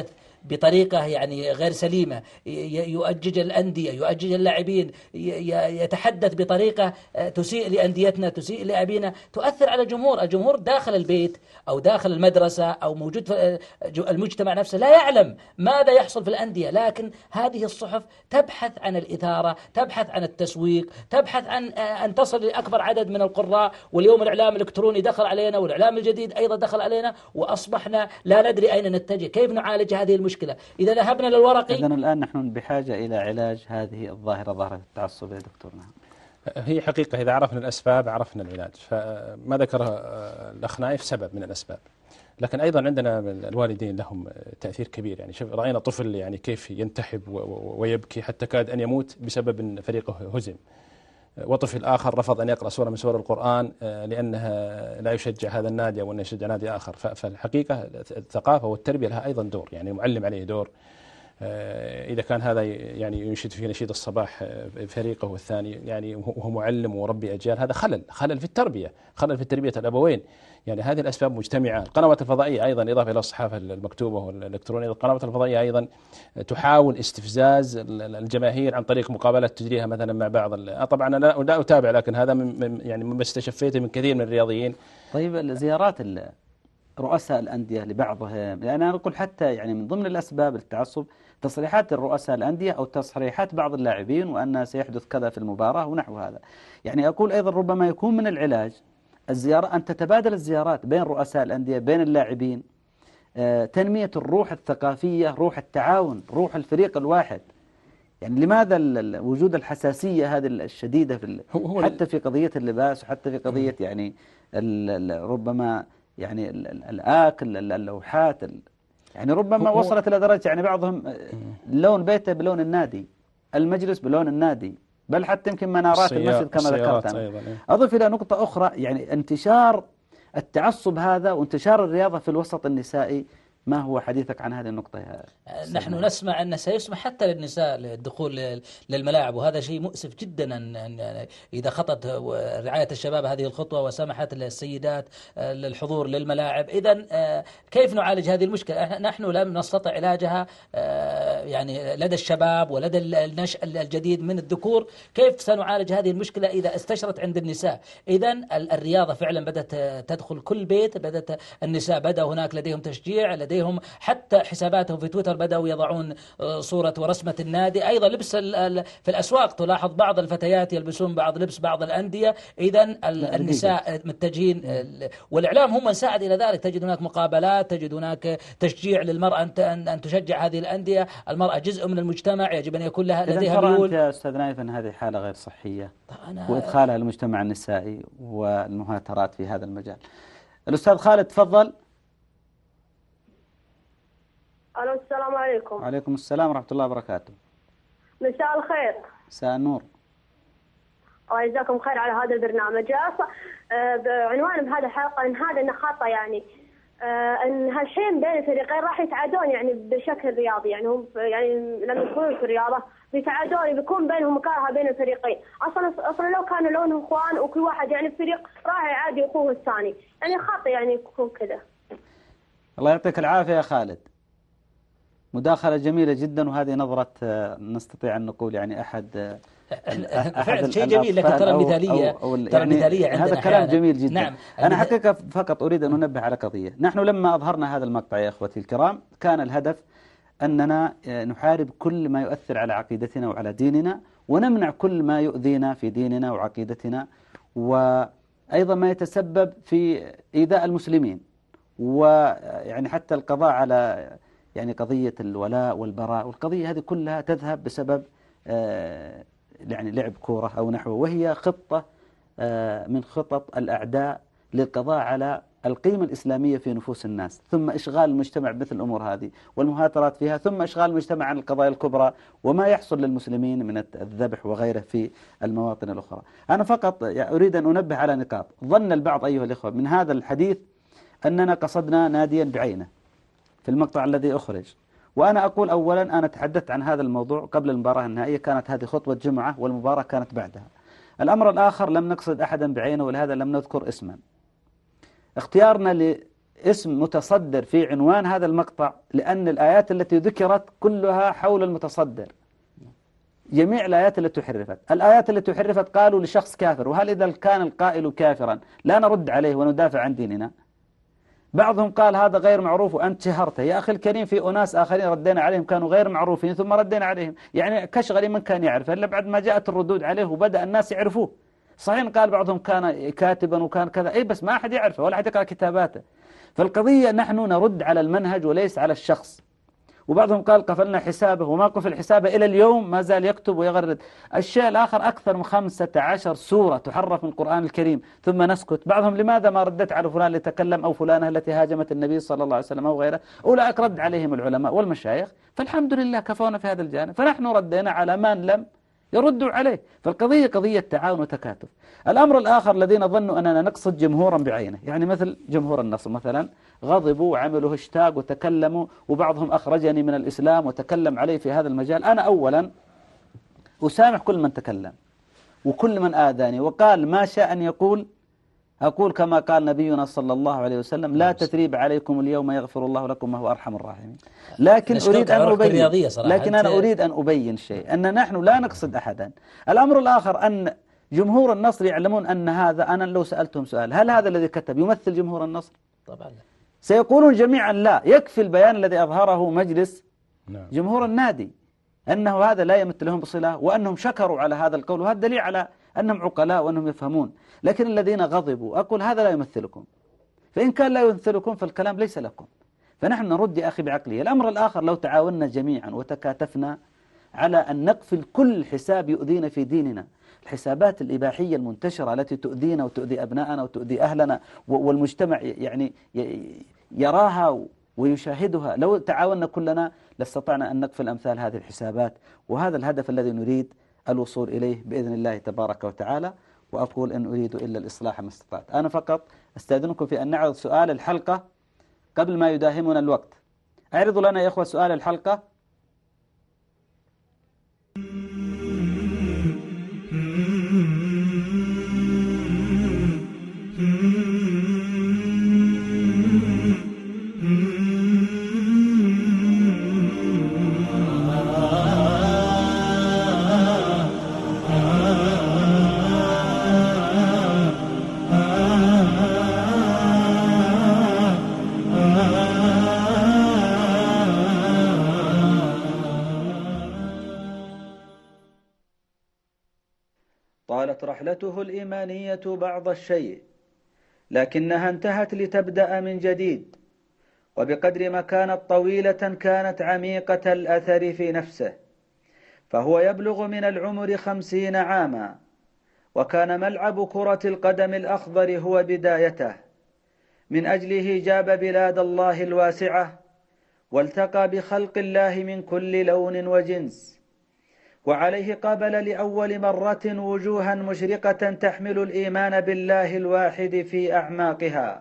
بطريقة يعني غير سليمة، يؤجج الأندية، يؤجج اللاعبين، يتحدث بطريقة تسيء لأنديتنا، تسيء للاعبينا، تؤثر على الجمهور. الجمهور داخل البيت أو داخل المدرسة أو موجود في المجتمع نفسه لا يعلم ماذا يحصل في الأندية، لكن هذه الصحف تبحث عن الإثارة، تبحث عن التسويق، تبحث عن أن تصل لأكبر عدد من القراء. واليوم الإعلام الإلكتروني دخل علينا، والإعلام الجديد أيضا دخل علينا، وأصبحنا لا ندري أين نتجه، كيف نعالج هذه المشكلة إذا ذهبنا للورقي. إذن الآن نحن بحاجة إلى علاج هذه الظاهرة، ظاهرة التعصب يا دكتورنا. هي حقيقة إذا عرفنا الأسباب عرفنا العلاج، فما ذكره الأخ نايف سبب من الأسباب، لكن أيضا عندنا الوالدين لهم تأثير كبير. يعني شوف رأينا طفل يعني كيف ينتحب ويبكي حتى كاد أن يموت بسبب أن فريقه هزم، وطفل آخر رفض أن يقرأ سورة من سور القرآن لأنها لا يشجع هذا النادي أو أن يشجع نادي آخر. فالحقيقة الثقافة والتربية لها أيضا دور، يعني المعلم عليه دور. إذا كان هذا يعني ينشد في نشيد الصباح فريقه والثاني يعني وهو معلم وربي أجيال، هذا خلل في التربية، خلل في تربية الأبوين. يعني هذه الأسباب مجتمعة. القنوات الفضائية أيضا إضافة إلى الصحافة المكتوبة والإلكترونية، القنوات الفضائية أيضا تحاول استفزاز الجماهير عن طريق مقابلات تجريها مثلا مع بعض. طبعا أنا لا أتابع، لكن هذا يعني مما استشفيته من كثير من الرياضيين. طيب زيارات رؤساء الأندية لبعضهم، لأن أنا أقول حتى يعني من ضمن الأسباب للتعصب تصريحات الرؤساء الأندية أو تصريحات بعض اللاعبين وأن سيحدث كذا في المباراة ونحو هذا. يعني أقول أيضا ربما يكون من العلاج الزيارة، أن تتبادل الزيارات بين رؤساء الأندية بين اللاعبين، تنمية الروح الثقافية، روح التعاون، روح الفريق الواحد. يعني لماذا وجود الحساسية هذه الشديدة حتى في قضية اللباس وحتى في قضية يعني ربما يعني الآكل، اللوحات، يعني ربما وصلت إلى درجة يعني بعضهم لون بيته بلون النادي، المجلس بلون النادي، بل حتى يمكن منارات المسجد كما ذكرت أنا. أضف إلى نقطة أخرى، يعني انتشار التعصب هذا وانتشار الرياضة في الوسط النسائي. ما هو حديثك عن هذه النقطة يا نحن نسمع أن سيسمح حتى للنساء الدخول للملاعب، وهذا شيء مؤسف جدا أن إذا خطت رعاية الشباب هذه الخطوة وسمحت للسيدات للحضور للملاعب. إذن كيف نعالج هذه المشكلة؟ نحن لم نستطع علاجها يعني لدى الشباب ولدى النشء الجديد من الذكور. كيف سنعالج هذه المشكلة إذا استشرت عند النساء؟ إذن الرياضة فعلا بدأت تدخل كل بيت، بدأت النساء بدأ هناك لديهم تشجيع، لديهم حتى حساباتهم في تويتر بدأوا يضعون صورة ورسمة النادي. أيضا لبس في الأسواق تلاحظ بعض الفتيات يلبسون بعض لبس بعض الأندية. إذن النساء متجهين، والإعلام هم من ساعد إلى ذلك. تجد هناك مقابلات، تجد هناك تشجيع للمرأة أن تشجع هذه الأندية. المرأة جزء من المجتمع، يجب أن يكون لديها ميول. يا أستاذ نايف أن هذه حالة غير صحية وإدخالها المجتمع النسائي والمهاترات في هذا المجال. الأستاذ خالد تفضل. ألو، السلام عليكم. وعليكم السلام ورحمة الله وبركاته. مساء الخير. مساء النور. الله يجزاكم خير على هذا البرنامج. بعنوان بهذه الحلقة إن هذا النخاطة يعني إن هالحين بين الفريقين راح يتعادون يعني بشكل رياضي، يعني هم يعني لما يكونون في الرياضة بيتعادون، بيكون بينهم مكارهة بين الفريقين. أصلا لو كانوا لونهم إخوان وكل واحد يعني في فريق راح يعادي أخوه الثاني، يعني خاطئ يعني يكون كذا. الله يعطيك العافية يا خالد. مداخلة جميلة جدا، وهذه نظرة نستطيع أن نقول يعني أحد شيء جميل، لكن ترى مثالية، ترى مثالية عندنا. هذا كلام جميل جدا. نعم. أنا حقيقة فقط أريد أن أنبه على قضية. نحن لما أظهرنا هذا المقطع يا أخوتي الكرام كان الهدف أننا نحارب كل ما يؤثر على عقيدتنا وعلى ديننا، ونمنع كل ما يؤذينا في ديننا وعقيدتنا، وأيضا ما يتسبب في إيذاء المسلمين، ويعني حتى القضاء على يعني قضية الولاء والبراء، والقضية هذه كلها تذهب بسبب يعني لعب كورة أو نحوه، وهي خطة من خطط الأعداء للقضاء على القيمة الإسلامية في نفوس الناس، ثم إشغال المجتمع بمثل الأمور هذه والمهاترات فيها، ثم إشغال المجتمع عن القضايا الكبرى وما يحصل للمسلمين من الذبح وغيره في المواطن الأخرى. أنا فقط أريد أن أنبه على نقاط. ظن البعض أيها الإخوة من هذا الحديث أننا قصدنا ناديا بعينه في المقطع الذي أخرج، وأنا أقول أولا أنا تحدثت عن هذا الموضوع قبل المباراة النهائية، كانت هذه خطوة جمعة والمباراة كانت بعدها. الأمر الآخر لم نقصد أحدا بعينه، ولهذا لم نذكر اسما. اختيارنا اسم متصدر في عنوان هذا المقطع، لأن الآيات التي ذكرت كلها حول المتصدر. جميع الآيات التي حرفت، الآيات التي حرفت قالوا لشخص كافر، وهل إذا كان القائل كافرا لا نرد عليه وندافع عن ديننا؟ بعضهم قال هذا غير معروف وأنت شهرته. يا أخي الكريم، في أناس آخرين ردينا عليهم كانوا غير معروفين ثم ردينا عليهم، يعني كشغل من كان يعرف إلا بعد ما جاءت الردود عليه وبدأ الناس يعرفوه. صحيح قال بعضهم كان كاتبا وكان كذا، أي بس ما أحد يعرفه ولا أحد يقرأ كتاباته. فالقضية نحن نرد على المنهج وليس على الشخص. وبعضهم قال قفلنا حسابه، وما قفل حسابه إلى اليوم، ما زال يكتب ويغرد. الشيء الآخر أكثر من 15 سورة تحرف من القرآن الكريم ثم نسكت. بعضهم لماذا ما ردت على فلان اللي تكلم أو فلانة التي هاجمت النبي صلى الله عليه وسلم أو غيره؟ أولئك رد عليهم العلماء والمشايخ، فالحمد لله كفونا في هذا الجانب، فنحن ردينا على من لم يردوا عليه. فالقضية قضية تعاون وتكاتف. الأمر الآخر الذين ظنوا أننا نقصد جمهورا بعينه، يعني مثل جمهور النصر مثلا، غضبوا وعملوا هاشتاج وتكلموا، وبعضهم أخرجني من الإسلام وتكلم عليه في هذا المجال. أنا أولا أسامح كل من تكلم وكل من آذاني وقال ما شاء أن يقول، أقول كما قال نبينا صلى الله عليه وسلم: لا تثريب عليكم اليوم يغفر الله لكم وهو أرحم الراحمين. لكن أنا أريد أن أبين شيء، أن نحن لا نقصد أحدا. الأمر الآخر أن جمهور النصر يعلمون أن هذا، أنا لو سألتهم سؤال هل هذا الذي كتب يمثل جمهور النصر؟ طبعا سيقولون جميعا لا. يكفي البيان الذي أظهره مجلس جمهور النادي أنه هذا لا يمثلهم بصلة، وأنهم شكروا على هذا القول، وهذا دليل على أنهم عقلاء وأنهم يفهمون. لكن الذين غضبوا أقول هذا لا يمثلكم، فإن كان لا يمثلكم فالكلام ليس لكم. فنحن نرد يا أخي بعقلية. الأمر الآخر لو تعاوننا جميعا وتكاتفنا على أن نقفل كل حساب يؤذينا في ديننا، الحسابات الإباحية المنتشرة التي تؤذينا وتؤذي أبناءنا وتؤذي أهلنا والمجتمع يعني يراها ويشاهدها، لو تعاوننا كلنا لاستطعنا أن نقفل أمثال هذه الحسابات. وهذا الهدف الذي نريد الوصول إليه بإذن الله تبارك وتعالى. وأقول إن أريد إلا الإصلاح ما استطعت. أنا فقط أستأذنكم في أن نعرض سؤال الحلقة قبل ما يداهمنا الوقت. أعرضوا لنا يا إخوة سؤال الحلقة. طالت رحلته الإيمانية بعض الشيء، لكنها انتهت لتبدأ من جديد، وبقدر ما كانت طويلة كانت عميقة الأثر في نفسه. فهو يبلغ من العمر 50 عاما، وكان ملعب كرة القدم الأخضر هو بدايته. من أجله جاب بلاد الله الواسعة، والتقى بخلق الله من كل لون وجنس، وعليه قابل لأول مرة وجوها مشرقة تحمل الإيمان بالله الواحد في أعماقها.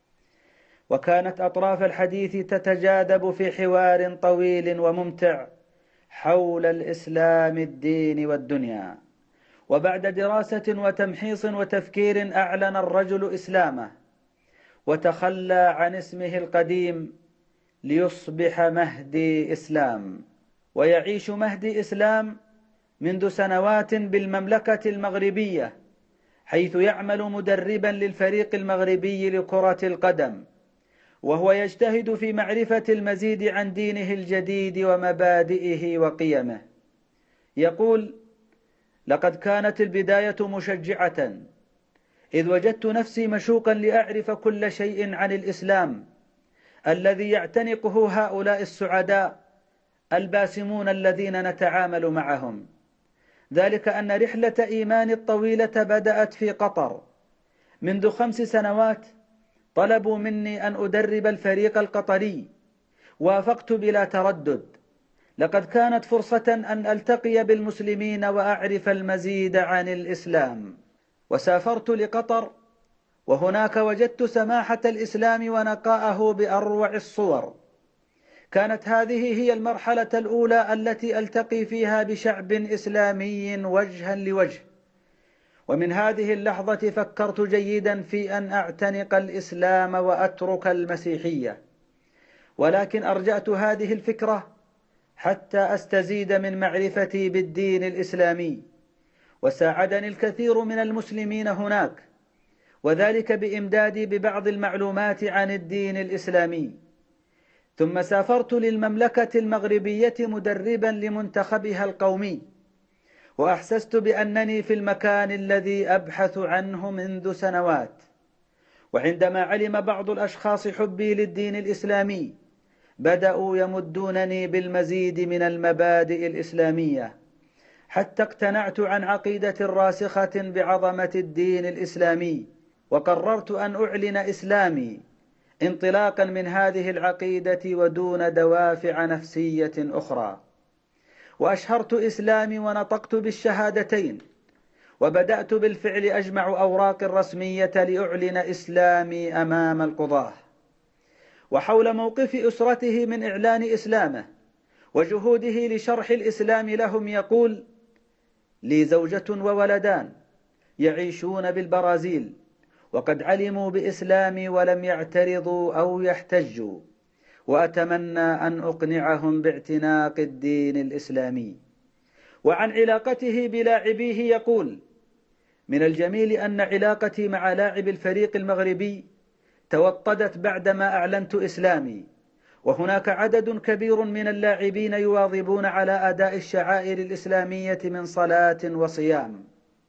وكانت أطراف الحديث تتجاذب في حوار طويل وممتع حول الإسلام الدين والدنيا. وبعد دراسة وتمحيص وتفكير أعلن الرجل إسلامه، وتخلى عن اسمه القديم ليصبح مهدي إسلام. ويعيش مهدي إسلام منذ سنوات بالمملكة المغربية، حيث يعمل مدربا للفريق المغربي لكرة القدم، وهو يجتهد في معرفة المزيد عن دينه الجديد ومبادئه وقيمه. يقول: لقد كانت البداية مشجعة، إذ وجدت نفسي مشوقا لأعرف كل شيء عن الإسلام الذي يعتنقه هؤلاء السعداء الباسمون الذين نتعامل معهم. ذلك أن رحلة إيمان الطويلة بدأت في قطر. منذ 5 سنوات طلبوا مني أن أدرب الفريق القطري، وافقت بلا تردد. لقد كانت فرصة أن ألتقي بالمسلمين وأعرف المزيد عن الإسلام. وسافرت لقطر، وهناك وجدت سماحة الإسلام ونقاءه بأروع الصور. كانت هذه هي المرحلة الأولى التي ألتقي فيها بشعب إسلامي وجها لوجه، ومن هذه اللحظة فكرت جيدا في أن أعتنق الإسلام وأترك المسيحية، ولكن أرجأت هذه الفكرة حتى أستزيد من معرفتي بالدين الإسلامي، وساعدني الكثير من المسلمين هناك، وذلك بإمدادي ببعض المعلومات عن الدين الإسلامي. ثم سافرت للمملكة المغربية مدربا لمنتخبها القومي، وأحسست بأنني في المكان الذي أبحث عنه منذ سنوات. وعندما علم بعض الأشخاص حبي للدين الإسلامي بدأوا يمدونني بالمزيد من المبادئ الإسلامية، حتى اقتنعت عن عقيدة راسخة بعظمة الدين الإسلامي، وقررت أن أعلن إسلامي انطلاقا من هذه العقيدة ودون دوافع نفسية أخرى. وأشهرت إسلامي ونطقت بالشهادتين، وبدأت بالفعل أجمع أوراق رسمية لأعلن إسلامي أمام القضاة. وحول موقف أسرته من إعلان إسلامه وجهوده لشرح الإسلام لهم يقول: لي زوجة وولدان يعيشون بالبرازيل، وقد علموا بإسلامي ولم يعترضوا أو يحتجوا، وأتمنى أن أقنعهم باعتناق الدين الإسلامي. وعن علاقته بلاعبيه يقول: من الجميل أن علاقتي مع لاعب الفريق المغربي توطدت بعدما أعلنت إسلامي، وهناك عدد كبير من اللاعبين يواظبون على أداء الشعائر الإسلامية من صلاة وصيام.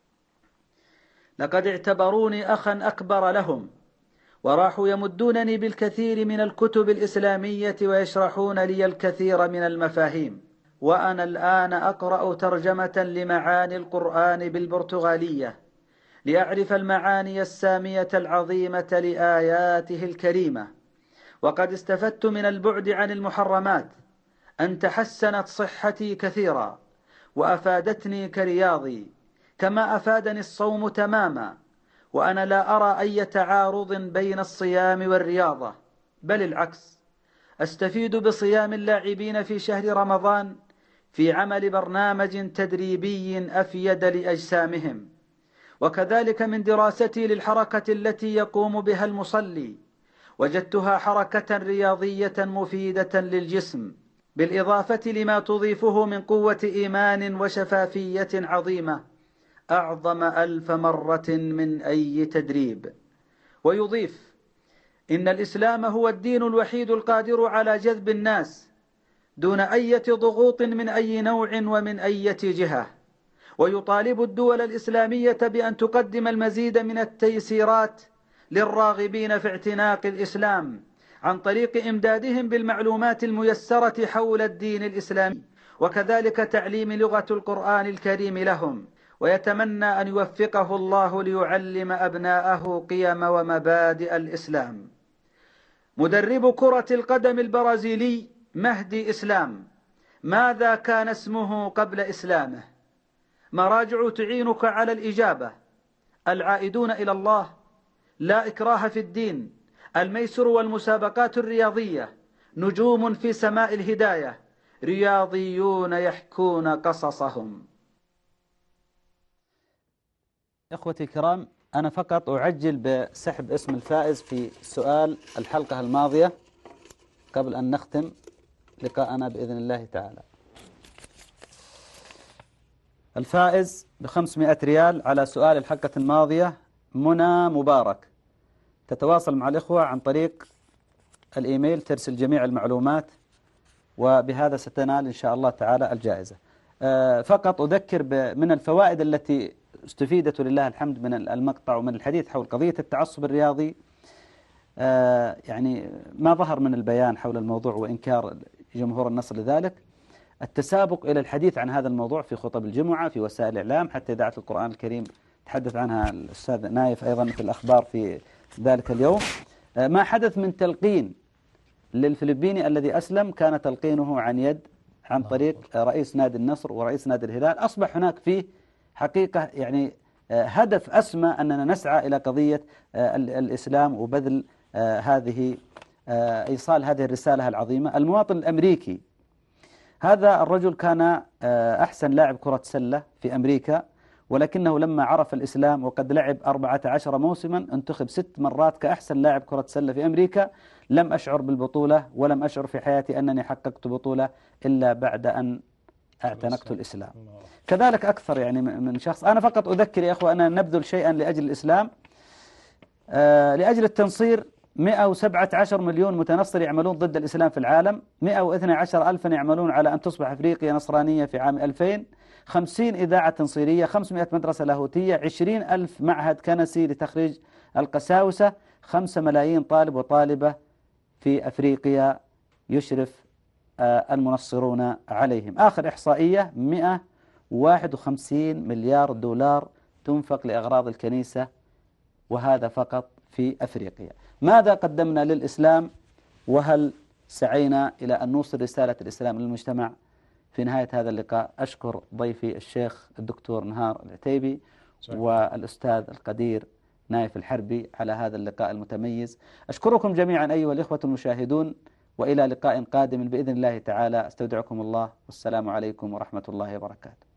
لقد اعتبروني أخا أكبر لهم، وراحوا يمدونني بالكثير من الكتب الإسلامية ويشرحون لي الكثير من المفاهيم. وأنا الآن أقرأ ترجمة لمعاني القرآن بالبرتغالية لأعرف المعاني السامية العظيمة لآياته الكريمة. وقد استفدت من البعد عن المحرمات أن تحسنت صحتي كثيرا، وأفادتني كرياضي، كما أفادني الصوم تماما. وأنا لا أرى أي تعارض بين الصيام والرياضة، بل العكس، أستفيد بصيام اللاعبين في شهر رمضان في عمل برنامج تدريبي أفيد لأجسامهم، وكذلك من دراستي للحركة التي يقوم بها المصلي، وجدتها حركة رياضية مفيدة للجسم، بالإضافة لما تضيفه من قوة إيمان وشفافية عظيمة أعظم 1000 مرة من أي تدريب. ويضيف: إن الإسلام هو الدين الوحيد القادر على جذب الناس دون أي ضغوط من أي نوع ومن أي جهة، ويطالب الدول الإسلامية بأن تقدم المزيد من التيسيرات للراغبين في اعتناق الإسلام عن طريق إمدادهم بالمعلومات الميسرة حول الدين الإسلامي، وكذلك تعليم لغة القرآن الكريم لهم. ويتمنى أن يوفقه الله ليعلم أبناءه قيم ومبادئ الإسلام. مدرب كرة القدم البرازيلي مهدي إسلام، ماذا كان اسمه قبل إسلامه؟ مراجع تعينك على الإجابة: العائدون إلى الله، لا إكراه في الدين، الميسر والمسابقات الرياضية، نجوم في سماء الهداية، رياضيون يحكون قصصهم. إخوتي الكرام، أنا فقط أعجل بسحب اسم الفائز في سؤال الحلقة الماضية قبل أن نختم لقاءنا بإذن الله تعالى. الفائز ب500 ريال على سؤال الحلقة الماضية منى مبارك. تتواصل مع الإخوة عن طريق الإيميل، ترسل جميع المعلومات، وبهذا ستنال إن شاء الله تعالى الجائزة. فقط أذكر من الفوائد التي استفيدت لله الحمد من المقطع ومن الحديث حول قضية التعصب الرياضي. يعني ما ظهر من البيان حول الموضوع وإنكار جمهور النصر لذلك، التسابق إلى الحديث عن هذا الموضوع في خطب الجمعة، في وسائل الإعلام، حتى إذاعة القرآن الكريم تحدث عنها الأستاذ نايف أيضا في الأخبار في ذلك اليوم. ما حدث من تلقين للفلبيني الذي أسلم كان تلقينه عن طريق رئيس نادي النصر ورئيس نادي الهلال. أصبح هناك فيه حقيقة يعني هدف أسمى أننا نسعى إلى قضية الإسلام وبذل إيصال هذه الرسالة العظيمة. المواطن الأمريكي هذا الرجل كان أحسن لاعب كرة سلة في أمريكا، ولكنه لما عرف الإسلام وقد لعب 14 موسما انتخب 6 مرات كأحسن لاعب كرة سلة في أمريكا، لم أشعر بالبطولة ولم أشعر في حياتي أنني حققت بطولة إلا بعد أن اعتنقت الإسلام. كذلك أكثر يعني من شخص. أنا فقط أذكر يا أخوة أننا نبذل شيئا لأجل الإسلام، لأجل التنصير. 117 مليون متنصر يعملون ضد الإسلام في العالم، 112 ألفا يعملون على أن تصبح أفريقيا نصرانية في عام 2000، 50 إذاعة تنصيرية، 500 مدرسة لاهوتية، 20 ألف معهد كنسي لتخريج القساوسة، 5 ملايين طالب وطالبة في أفريقيا يشرف المنصرون عليهم. آخر إحصائية 151 مليار دولار تنفق لأغراض الكنيسة، وهذا فقط في أفريقيا. ماذا قدمنا للإسلام، وهل سعينا إلى أن نوصل رسالة الإسلام للمجتمع؟ في نهاية هذا اللقاء أشكر ضيفي الشيخ الدكتور نهار العتيبي والأستاذ القدير نايف الحربي على هذا اللقاء المتميز. أشكركم جميعا أيها الإخوة المشاهدون، وإلى لقاء قادم بإذن الله تعالى. استودعكم الله، والسلام عليكم ورحمة الله وبركاته.